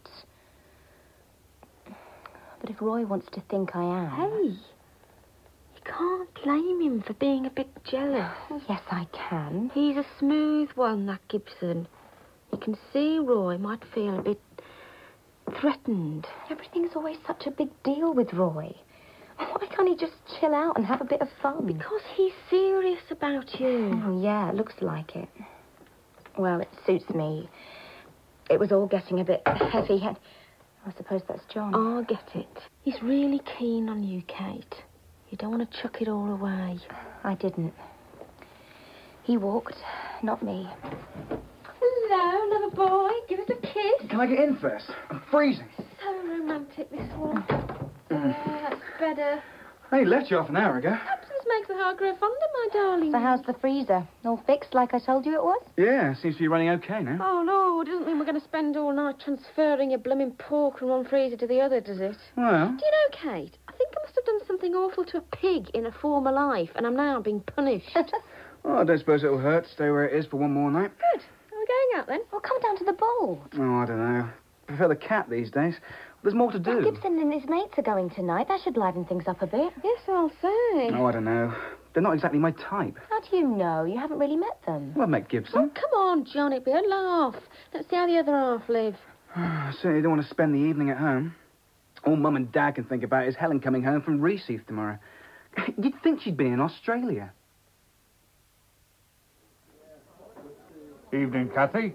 But if Roy wants to think I am... Hey, you can't blame him for being a bit jealous. Oh, yes, I can. He's a smooth one, that Gibson. You can see Roy might feel a bit threatened. Everything's always such a big deal with Roy. Why can't he just chill out and have a bit of fun? Because he's serious about you. Oh, yeah, it looks like it. Well, it suits me. It was all getting a bit heavy. I suppose that's John. I get it. He's really keen on you, Kate. You don't want to chuck it all away. I didn't. He walked, not me. Hello, lover boy. Give us a kiss. Can I get in first? I'm freezing. So romantic, this one. That's better. I only left you half an hour ago. Absence makes the heart grow fonder, my darling. So how's the freezer? All fixed like I told you it was? Yeah, seems to be running okay now. Oh, no, it doesn't mean we're going to spend all night transferring a blooming pork from one freezer to the other, does it? Well... Do you know, Kate, I think I must have done something awful to a pig in a former life, and I'm now being punished. Well, I don't suppose it'll hurt to stay where it is for one more night. Good. Are we going out, then? Well, come down to the bowl. Oh, I don't know. I prefer the cat these days. There's more to do. Well, Gibson and his mates are going tonight. That should liven things up a bit. Yes, I'll say. Oh, I don't know. They're not exactly my type. How do you know? You haven't really met them. Well, I've met Gibson. Oh, come on, John. It'd be a laugh. Let's see how the other half live. I certainly don't want to spend the evening at home. All Mum and Dad can think about is Helen coming home from Reseath tomorrow. You'd think she'd been in Australia. Evening, Kathy.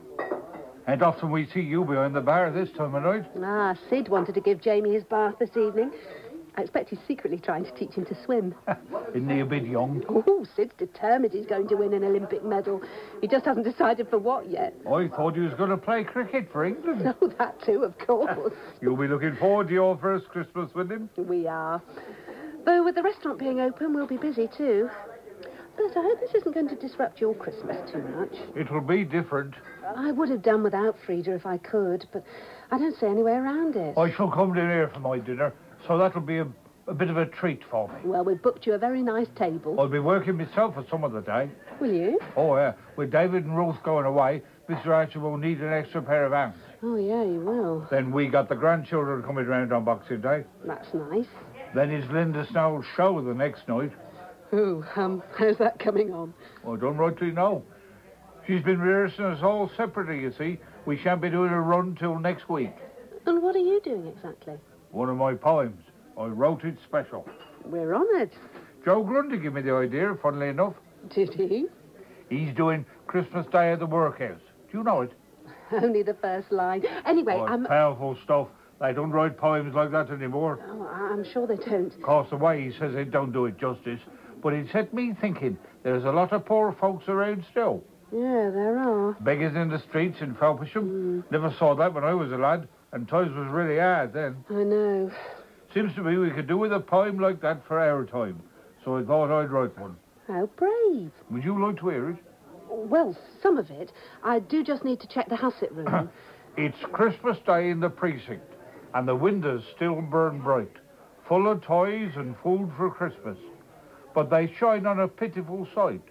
And often we see you behind the bar this time of night. Ah, Sid wanted to give Jamie his bath this evening. I expect he's secretly trying to teach him to swim. Isn't he a bit young? Oh, Sid's determined he's going to win an Olympic medal. He just hasn't decided for what yet. I thought he was going to play cricket for England. Oh, that too, of course. You'll be looking forward to your first Christmas with him? We are. Though with the restaurant being open, we'll be busy too. But I hope this isn't going to disrupt your Christmas too much. It'll be different. I would have done without Frida if I could, but I don't see any way around it. I shall come down here for my dinner, so that'll be a bit of a treat for me. Well, we've booked you a very nice table. I'll be working myself for some of the day. Will you? Oh, yeah. With David and Ruth going away, Mr. Archer will need an extra pair of hands. Oh, yeah, you will. Then we got the grandchildren coming round on Boxing Day. That's nice. Then is Linda Snow's show the next night. Oh, how's that coming on? I don't rightly know. She's been rehearsing us all separately, you see. We shan't be doing a run till next week. And what are you doing exactly? One of my poems. I wrote it special. We're honoured. Joe Grundy gave me the idea, funnily enough. Did he? He's doing Christmas Day at the Workhouse. Do you know it? Only the first line. Anyway, Oh, powerful stuff. They don't write poems like that anymore. Oh, I'm sure they don't. Of course, the way he says it don't do it justice. But it set me thinking there's a lot of poor folks around still. Yeah, there are. Beggars in the streets in Felpersham. Never saw that when I was a lad, and times was really hard then. I know. Seems to me we could do with a poem like that for our time, so I thought I'd write one. How brave. Would you like to hear it? Well, some of it. I do just need to check the Hassett room. It's Christmas Day in the precinct, and the windows still burn bright, full of toys and food for Christmas. But they shine on a pitiful sight.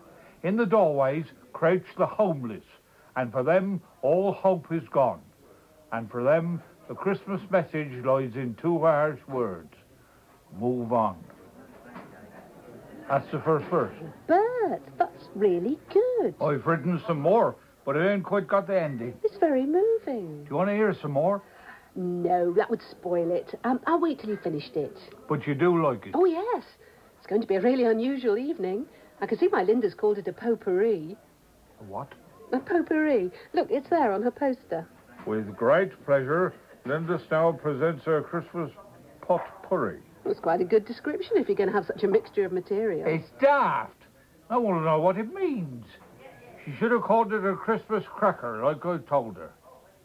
In the doorways crouch the homeless, and for them all hope is gone. And for them the Christmas message lies in two harsh words. Move on. That's the first verse. Bert, that's really good. I've written some more, but I ain't quite got the ending. It's very moving. Do you want to hear some more? No, that would spoil it. I'll wait till you finished it. But you do like it. Oh, yes. It's going to be a really unusual evening. I can see why Linda's called it a potpourri. A what? A potpourri. Look, it's there on her poster. With great pleasure, Linda Snow presents her Christmas potpourri. That's quite a good description if you're going to have such a mixture of materials. It's daft. I want to know what it means. She should have called it a Christmas cracker, like I told her.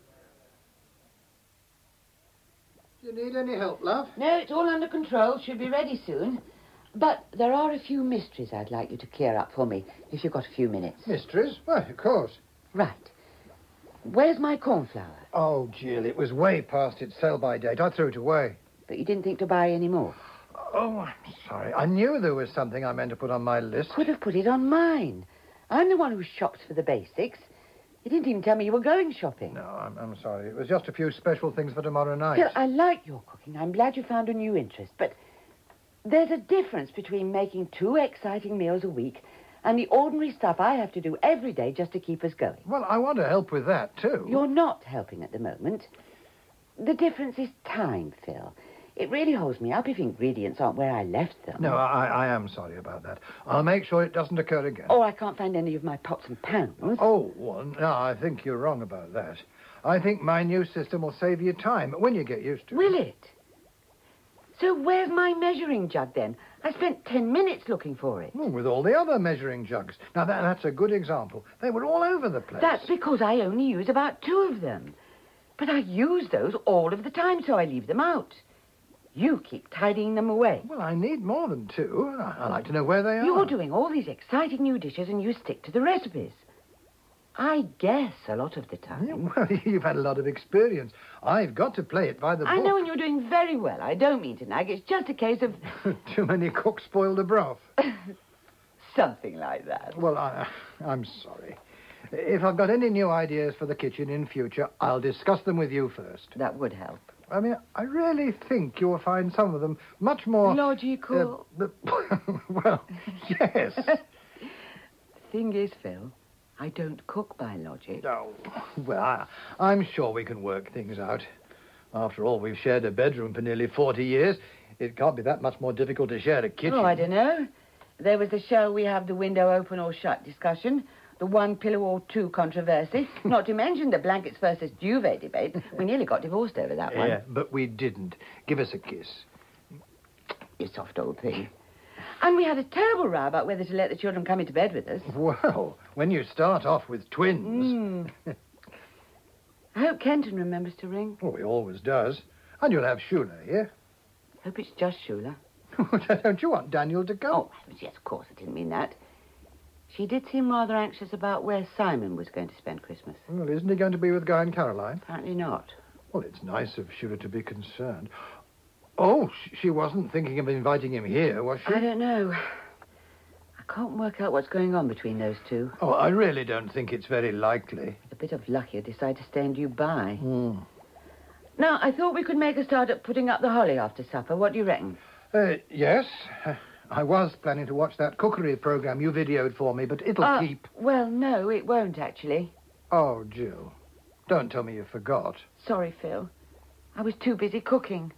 Do you need any help, love? No, it's all under control. Should be ready soon. But there are a few mysteries I'd like you to clear up for me, if you've got a few minutes. Mysteries? Why, of course. Right. Where's my cornflour? Oh, Jill, it was way past its sell-by date. I threw it away. But you didn't think to buy any more? Oh, I'm sorry. I knew there was something I meant to put on my list. Could have put it on mine. I'm the one who shops for the basics. You didn't even tell me you were going shopping. No, I'm sorry. It was just a few special things for tomorrow night. Phil, I like your cooking. I'm glad you found a new interest. But there's a difference between making 2 exciting meals a week and the ordinary stuff I have to do every day just to keep us going. Well, I want to help with that, too. You're not helping at the moment. The difference is time, Phil. It really holds me up if ingredients aren't where I left them. No, I am sorry about that. I'll make sure it doesn't occur again. Oh, I can't find any of my pots and pans. Oh, well, no, I think you're wrong about that. I think my new system will save you time when you get used to it. Will it? So where's my measuring jug, then? I spent 10 minutes looking for it. Oh, with all the other measuring jugs. Now, that's a good example. They were all over the place. That's because I only use about 2 of them. But I use those all of the time, so I leave them out. You keep tidying them away. Well, I need more than 2. I like to know where they are. You're doing all these exciting new dishes and you stick to the recipes. I guess a lot of the time. Yeah, well, you've had a lot of experience. I've got to play it by the book. I know, and you're doing very well. I don't mean to nag. It's just a case of... Too many cooks spoil the broth. Something like that. Well, I'm sorry. If I've got any new ideas for the kitchen in future, I'll discuss them with you first. That would help. I mean, I really think you'll find some of them much more... Logical. Well, yes. Thing is, Phil, I don't cook by logic. Oh, well, I'm sure we can work things out. After all, we've shared a bedroom for nearly 40 years. It can't be that much more difficult to share a kitchen. Oh, I don't know. There was the shall we have the window open or shut discussion, the 1 pillow or 2 controversy, not to mention the blankets versus duvet debate. We nearly got divorced over that one. Yeah, but we didn't. Give us a kiss. You soft old thing. And we had a terrible row about whether to let the children come into bed with us. Well, when you start off with twins... I hope Kenton remembers to ring. Oh, he always does. And you'll have Shula here. Hope it's just Shula. Don't you want Daniel to come? Oh, yes, of course. I didn't mean that. She did seem rather anxious about where Simon was going to spend Christmas. Well, isn't he going to be with Guy and Caroline? Apparently not. Well, it's nice of Shula to be concerned. Oh, she wasn't thinking of inviting him here, was she? I don't know. I can't work out what's going on between those two. Oh, I really don't think it's very likely. With a bit of luck, he'll decide to stay in Dubai. Now, I thought we could make a start at putting up the holly after supper. What do you reckon? Yes. I was planning to watch that cookery program you videoed for me, but it'll keep... Well, no, it won't, actually. Oh, Jill. Don't tell me you forgot. Sorry, Phil. I was too busy cooking.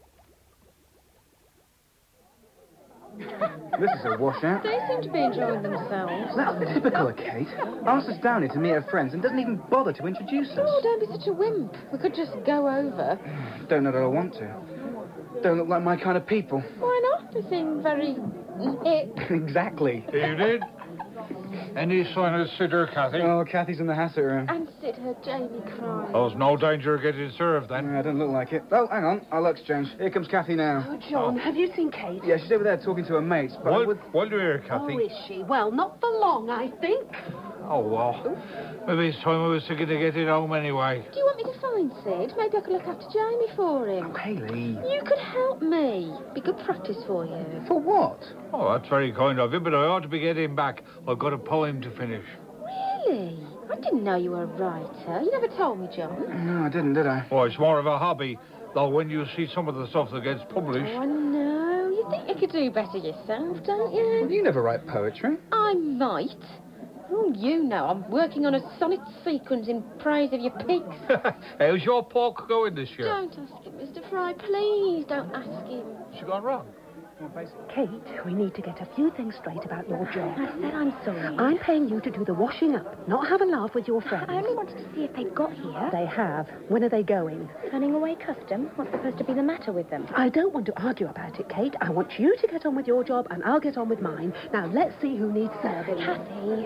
This is a washout. They seem to be enjoying themselves. That's typical of Kate. Asks us down here to meet her friends and doesn't even bother to introduce us. Oh, don't be such a wimp. We could just go over. Don't know that I want to. Don't look like my kind of people. Why not? They seem very hip. Exactly. Evening. Any sign of Sitter, Kathy? Oh, Kathy's in the Hassett room. And sit her Jamie crying. There's no danger of getting served, then. Yeah, don't look like it. Oh, hang on. I'll exchange. Here comes Kathy now. Oh, John, have you seen Kate? Yeah, she's over there talking to her mates. But While you're here, Kathy. Oh, is she? Well, not for long, I think. Oh, well. Maybe it's time I was thinking to get it home anyway. Do you want me to find Sid? Maybe I could look after Jamie for him. Oh, Hayley. You could help me. Be good practice for you. For what? Oh, that's very kind of you, but I ought to be getting back. I've got a poem to finish. Really? I didn't know you were a writer. You never told me, John. No, I didn't, did I? Oh, it's more of a hobby. Though when you see some of the stuff that gets published... Oh, I know. You think you could do better yourself, don't you? You never write poetry. I might. Oh, you know, I'm working on a sonnet sequence in praise of your pigs. How's your pork going this year? Don't ask him, Mr. Fry. Please don't ask him. She gone wrong? Kate, we need to get a few things straight about your job. I said I'm sorry. I'm paying you to do the washing up, not have a laugh with your friends. I only wanted to see if they'd got here. They have. When are they going? Turning away custom? What's supposed to be the matter with them? I don't want to argue about it, Kate. I want you to get on with your job, and I'll get on with mine. Now, let's see who needs serving. Kathy.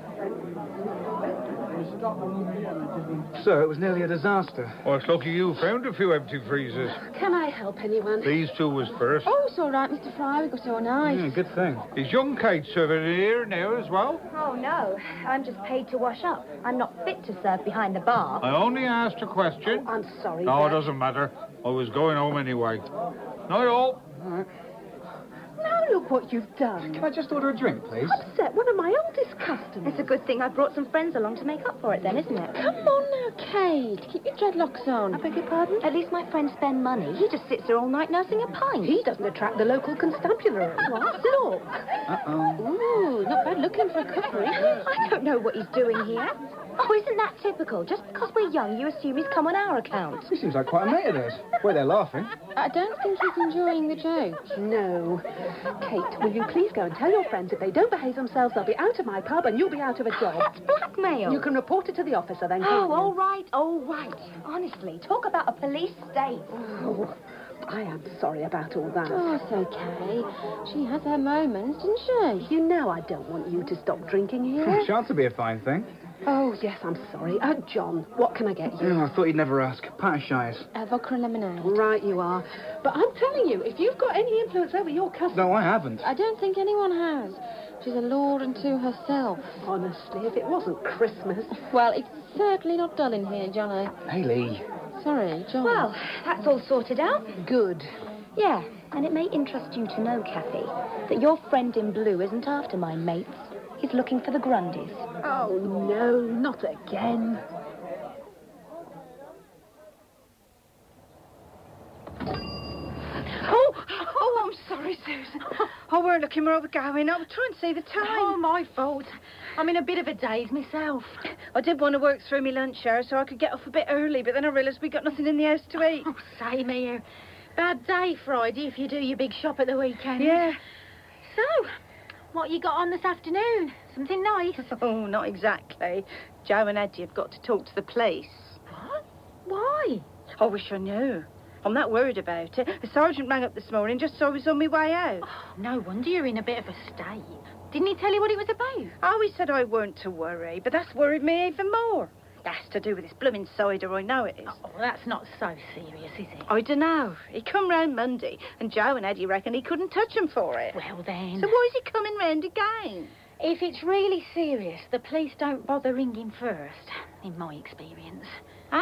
So, it was nearly a disaster. Oh, it's lucky you found a few empty freezers. Can I help anyone? These two was first. Oh, it's all right, Mr. Fry. We got all nice. Yeah, good thing. Is young Kate serving here now as well? Oh, no. I'm just paid to wash up. I'm not fit to serve behind the bar. I only asked a question. I'm sorry. No, it Beth. doesn't matter. I was going home anyway. Night all. Now look what you've done. Can I just order a drink, please? Upset one of my oldest customers. It's a good thing I brought some friends along to make up for it then, isn't it? Come on now, Kate. Keep your dreadlocks on. I beg your pardon? At least my friend spend money. He just sits there all night nursing a pint. He doesn't attract the local constabulary. What? Look. Uh-oh. Ooh, not bad looking for a cookery. I don't know what he's doing here. Oh, isn't that typical? Just because we're young, you assume he's come on our account. He seems like quite a mate of theirs. Where they're laughing. I don't think he's enjoying the joke. No. Kate, will you please go and tell your friends if they don't behave themselves, they'll be out of my pub and you'll be out of a job. That's blackmail. You can report it to the officer then. Oh, all right, all right. Honestly, talk about a police state. Oh, I am sorry about all that. Oh, it's okay. She has her moments, didn't she? You know I don't want you to stop drinking here. Chance to be a fine thing. Oh, yes, I'm sorry. John, what can I get you? Oh, I thought you'd never ask. Pat Shires. Vodka and lemonade. Right, you are. But I'm telling you, if you've got any influence over your customers... No, I haven't. I don't think anyone has. She's a lord unto herself. Honestly, if it wasn't Christmas... Well, it's certainly not dull in here, Johnny. Hey, Lee. Sorry, John. Well, that's all sorted out. Good. Yeah, and it may interest you to know, Kathy, that your friend in blue isn't after my mates. He's looking for the Grundys. Oh, no, not again. Oh, I'm sorry, Susan. I weren't looking where I was going. I was trying to see the time. Oh, my fault. I'm in a bit of a daze myself. I did want to work through my lunch hour so I could get off a bit early, but then I realised we got nothing in the house to eat. Oh, same here. Bad day Friday if you do your big shop at the weekend. Yeah. So, what you got on this afternoon? Something nice? Oh, not exactly. Joe and Eddie have got to talk to the police. What? Why? I wish I knew. I'm not worried about it. The sergeant rang up this morning just so I was on my way out. Oh, no wonder you're in a bit of a state. Didn't he tell you what it was about? Oh, he said I weren't to worry, but that's worried me even more. That's to do with this blooming cider, I know it is. Oh, that's not so serious, is it? I dunno. He come round Monday, and Joe and Eddie reckon he couldn't touch him for it. Well, then... So why's he coming round again? If it's really serious, the police don't bother ringing first, in my experience. Eh?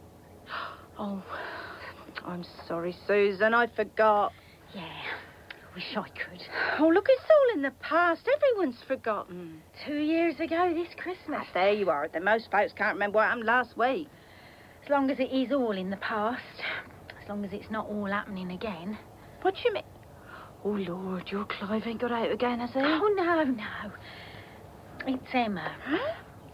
Oh, I'm sorry, Susan. I forgot. Yeah, wish I could. Oh, look, it's all in the past. Everyone's forgotten. 2 years ago this Christmas. Ah, there you are. Then most folks can't remember what happened last week. As long as it is all in the past. As long as it's not all happening again. What do you mean? Oh, Lord, your Clive ain't got out again, has he? Oh, no. It's Emma. Huh?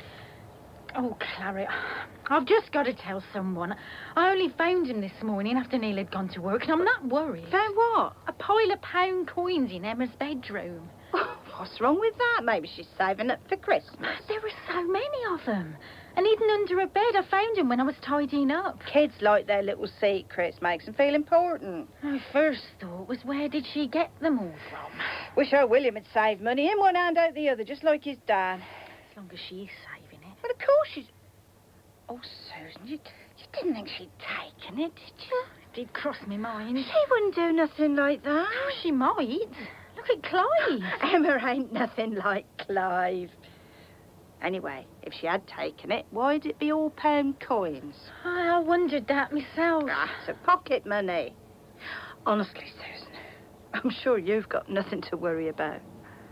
Oh, Clary, I've just got to tell someone. I only found him this morning after Neil had gone to work, and I'm not worried. Found what? A pile of pound coins in Emma's bedroom. Oh, what's wrong with that? Maybe she's saving it for Christmas. There were so many of them. And hidden under a bed. I found him when I was tidying up. Kids like their little secrets. Makes them feel important. My first thought was, where did she get them all from? Wish old William had saved money in one hand out the other, just like his dad. As long as she's saving it. Well, of course she's... Oh, Susan, you didn't think she'd taken it, did you? It did cross my mind. She wouldn't do nothing like that. Oh, she might. Look at Clive. Emma ain't nothing like Clive. Anyway, if she had taken it, why'd it be all pound coins? I wondered that myself. It's pocket money. Honestly, Susan, I'm sure you've got nothing to worry about.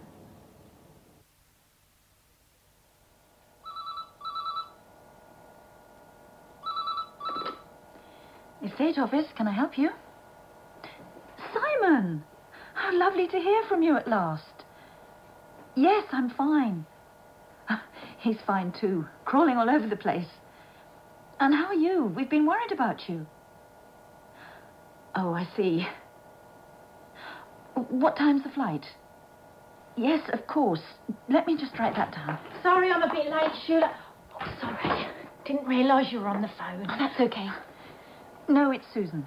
Estate office, can I help you? Simon! How lovely to hear from you at last. Yes, I'm fine. He's fine too, crawling all over the place. And how are you? We've been worried about you. Oh, I see. What time's the flight? Yes, of course. Let me just write that down. Sorry I'm a bit late, Sheila. Oh, sorry. Didn't realise you were on the phone. Oh, that's okay. No, it's Susan.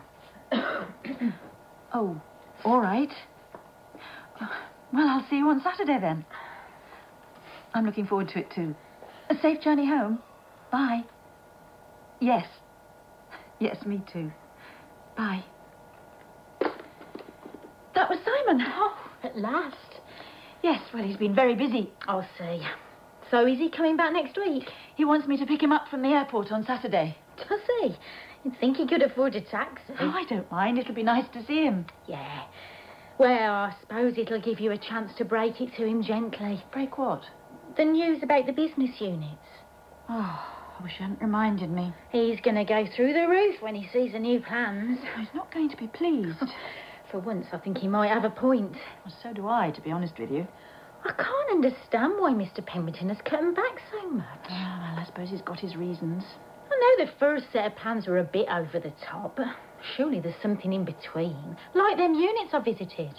Oh, all right. Well, I'll see you on Saturday then. I'm looking forward to it too. A safe journey home. Bye. Yes. Yes, me too. Bye. That was Simon. Oh, at last. Yes, well, he's been very busy. I'll see. So is he coming back next week? He wants me to pick him up from the airport on Saturday. Does he? You'd think he could afford a taxi. Oh, I don't mind. It'll be nice to see him. Yeah. Well, I suppose it'll give you a chance to break it to him gently. Break what? The news about the business units. Oh, I wish you hadn't reminded me. He's going to go through the roof when he sees the new plans. He's not going to be pleased. For once, I think he might have a point. Well, so do I, to be honest with you. I can't understand why Mr. Pemberton has cut him back so much. Oh, well, I suppose he's got his reasons. I know the first set of plans were a bit over the top, but surely there's something in between. Like them units I visited.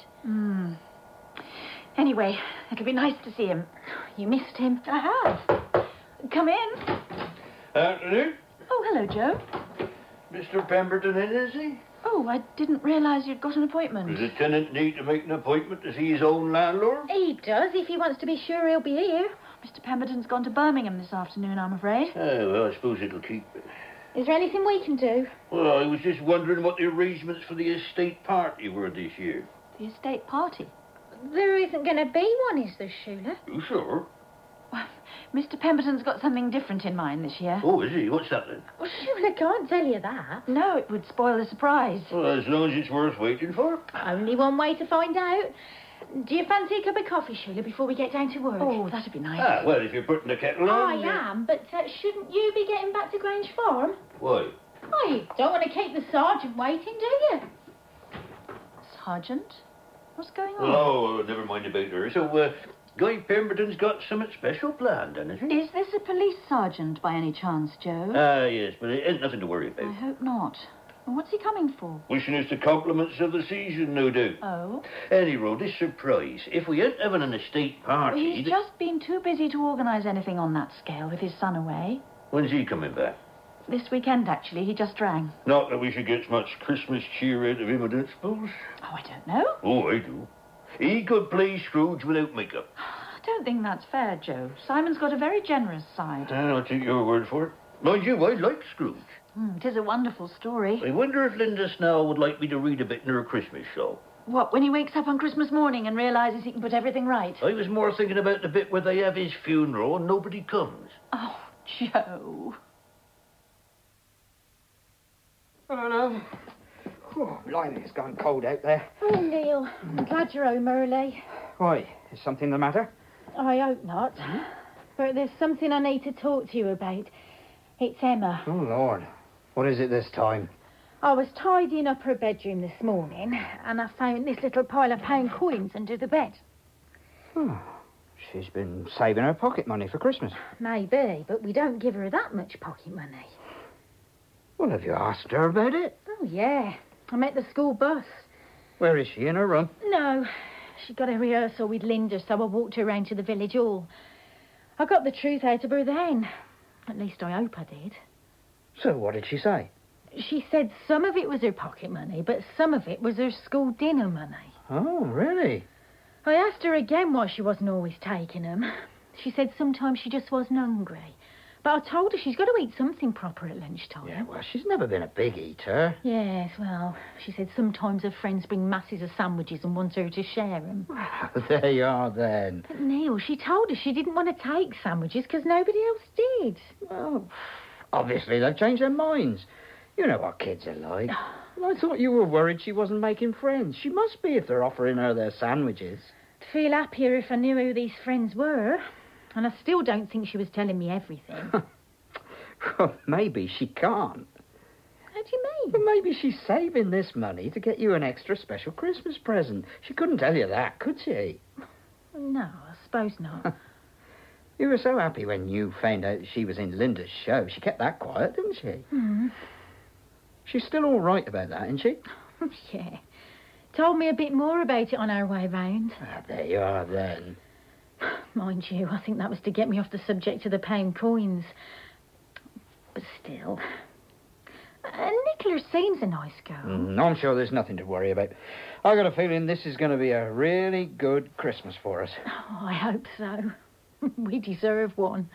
Anyway, it'll be nice to see him. You missed him. I have. Come in. Anthony? Oh, hello, Joe. Mr. Pemberton in, is he? Oh, I didn't realise you'd got an appointment. Does the tenant need to make an appointment to see his own landlord? He does, if he wants to be sure he'll be here. Mr. Pemberton's gone to Birmingham this afternoon, I'm afraid. Oh, well, I suppose it'll keep it. Is there anything we can do? Well, I was just wondering what the arrangements for the estate party were this year. The estate party? There isn't going to be one, is there, Sheila? You sure? Well, Mr. Pemberton's got something different in mind this year. Oh, is he? What's that then? Well, Sheila can't tell you that. No, it would spoil the surprise. Well, as long as it's worth waiting for. Only one way to find out. Do you fancy a cup of coffee, Sheila, before we get down to work? Oh, that'd be nice. Ah, well, if you're putting the kettle on... I am, but shouldn't you be getting back to Grange Farm? Why? Oh, you don't want to keep the sergeant waiting, do you? Sergeant? What's going on? Oh, never mind about her. So, Guy Pemberton's got something special planned, hasn't he? Is this a police sergeant by any chance, Joe? Ah, yes, but it ain't nothing to worry about. I hope not. Well, what's he coming for? Wishing us the compliments of the season, no doubt. Oh? Anyhow, this surprise. If we ain't having an estate party... He's just been too busy to organise anything on that scale with his son away. When's he coming back? This weekend, actually. He just rang. Not that we should get much Christmas cheer out of him, I don't suppose. Oh, I don't know. Oh, I do. He could play Scrooge without makeup. I don't think that's fair, Joe. Simon's got a very generous side. I'll take your word for it. Mind you, I like Scrooge. It is a wonderful story. I wonder if Linda Snell would like me to read a bit in her Christmas show. What, when he wakes up on Christmas morning and realises he can put everything right? I was more thinking about the bit where they have his funeral and nobody comes. Oh, Joe. Hello. Oh, blimey, it's gone cold out there. Oh, Neil, I'm glad you're home early. Why, is something the matter? I hope not. But there's something I need to talk to you about. It's Emma. Oh, Lord. What is it this time? I was tidying up her bedroom this morning, and I found this little pile of pound coins under the bed. Oh, she's been saving her pocket money for Christmas. Maybe, but we don't give her that much pocket money. Well, have you asked her about it? Oh, yeah. I met the school bus. Where is she, in her room? No. She got a rehearsal with Linda, so I walked her round to the village hall. I got the truth out of her then. At least I hope I did. So what did she say? She said some of it was her pocket money, but some of it was her school dinner money. Oh, really? I asked her again why she wasn't always taking them. She said sometimes she just wasn't hungry. But I told her she's got to eat something proper at lunchtime. Yeah, well, she's never been a big eater. Yes, well, she said sometimes her friends bring masses of sandwiches and want her to share them. There you are, then. But, Neil, she told us she didn't want to take sandwiches because nobody else did. Well, obviously they've changed their minds. You know what kids are like. I thought you were worried she wasn't making friends. She must be if they're offering her their sandwiches. I'd feel happier if I knew who these friends were. And I still don't think she was telling me everything. Well, maybe she can't. How do you mean? But maybe she's saving this money to get you an extra special Christmas present. She couldn't tell you that, could she? No, I suppose not. You were so happy when you found out she was in Linda's show. She kept that quiet, didn't she? Hmm. She's still all right about that, isn't she? Yeah. Told me a bit more about it on our way round. There you are, then. Mind you, I think that was to get me off the subject of the pound coins. But still... Nicola seems a nice girl. I'm sure there's nothing to worry about. I got a feeling this is going to be a really good Christmas for us. Oh, I hope so. We deserve one.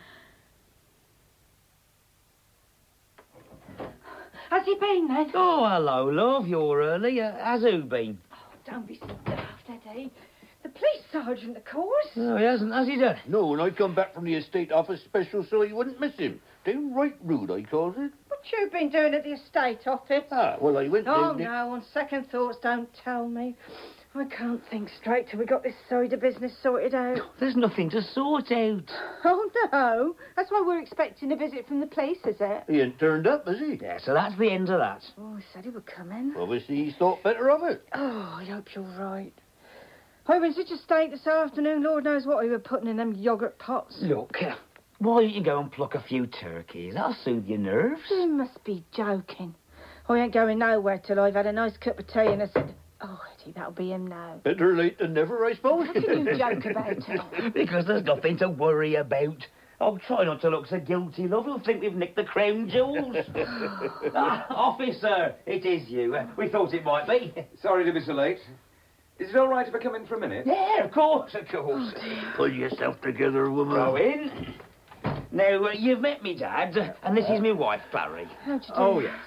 Has he been, then? Oh, hello, love. You're early. Has who been? Don't be so daft, Eddie. The police sergeant, of course. Oh, he hasn't, has he done? No, and I come back from the estate office special so you wouldn't miss him. Downright rude, I calls it. What you been doing at the estate office? Well, I went Oh, down there. no, on second thoughts, don't tell me. I can't think straight till we got this side of business sorted out. There's nothing to sort out. Oh, no. That's why we're expecting a visit from the police, is it? He ain't turned up, has he? Yeah, so that's the end of that. Oh, he said he would come in. Obviously, he's thought better of it. Oh, I hope you're right. I was in such a state this afternoon, Lord knows what we were putting in them yoghurt pots. Look, why don't you go and pluck a few turkeys? That'll soothe your nerves. You must be joking. I ain't going nowhere till I've had a nice cup of tea and I said, oh, Eddie, that'll be him now. Better late than never, I suppose. How can you joke about it? Because there's nothing to worry about. Oh, try not to look so guilty, love. You'll think we've nicked the crown jewels. Officer, it is you. We thought it might be. Sorry to be so late. Is it all right if I come in for a minute? Yeah, of course, of course. Pull yourself together, woman. Go in. Now, you've met me, Dad, and this is my wife, Clary. How'd you do? Oh, yes.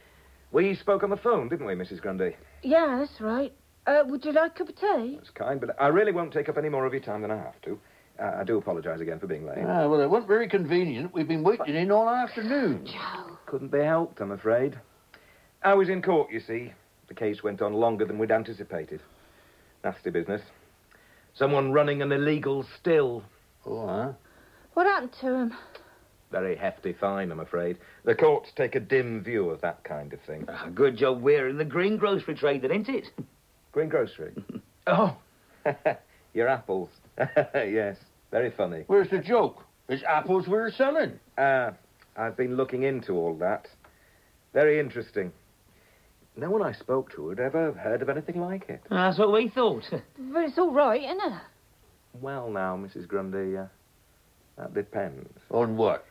We spoke on the phone, didn't we, Mrs. Grundy? Yeah, that's right. Would you like a cup of tea? That's kind, but I really won't take up any more of your time than I have to. I do apologise again for being late. Well, it wasn't very convenient. We've been waiting in all afternoon. Couldn't be helped, I'm afraid. I was in court, you see. The case went on longer than we'd anticipated. Nasty business. Someone running an illegal still. Oh, huh? What happened to him? Very hefty fine, I'm afraid. The courts take a dim view of that kind of thing. Good job we're in the greengrocery trade, then, ain't it? Greengrocery? Oh, your apples. Yes, very funny. Where's the joke? It's apples we're selling. I've been looking into all that. Very interesting. No one I spoke to had ever heard of anything like it. That's what we thought. But it's all right, isn't it? Well, now, Mrs. Grundy, that depends. On what?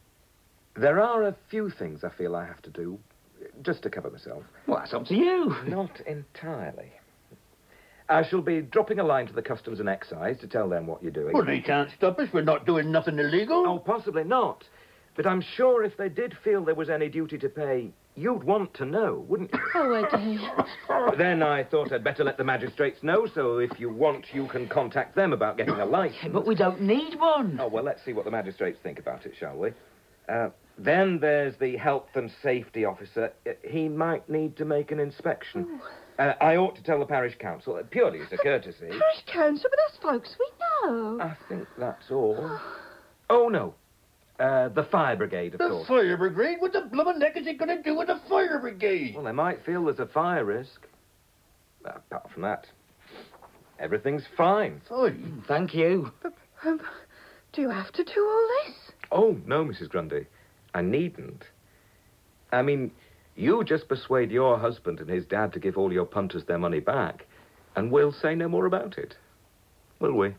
There are a few things I feel I have to do, just to cover myself. Well, that's up to you. Not entirely. I shall be dropping a line to the Customs and Excise to tell them what you're doing. Well, they can't stop us. We're not doing nothing illegal. Oh, possibly not. But I'm sure if they did feel there was any duty to pay, you'd want to know, wouldn't you? Oh, Eddie. Then I thought I'd better let the magistrates know, so if you want, you can contact them about getting a license. But we don't need one. Oh, well, let's see what the magistrates think about it, shall we? Then there's the health and safety officer. He might need to make an inspection. I ought to tell the parish council, purely as a courtesy. Parish council, but that's folks we know. I think that's all. Oh, no. The fire brigade, of course. The fire brigade? What the bloomin' heck is it going to do with the fire brigade? Well, they might feel there's a fire risk. Apart from that, everything's fine. Fine? Thank you. But, do you have to do all this? Oh, no, Mrs. Grundy. I needn't. I mean, you just persuade your husband and his dad to give all your punters their money back, and we'll say no more about it. Will we?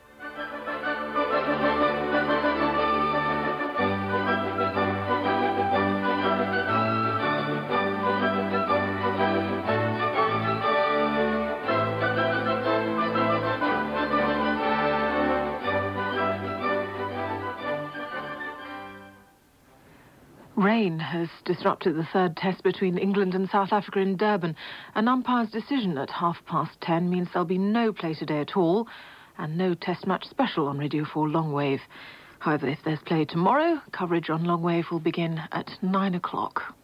Rain has disrupted the third test between England and South Africa in Durban. An umpire's decision at 10:30 means there'll be no play today at all, and no Test match special on Radio 4 Longwave. However, if there's play tomorrow, coverage on Longwave will begin at 9 o'clock.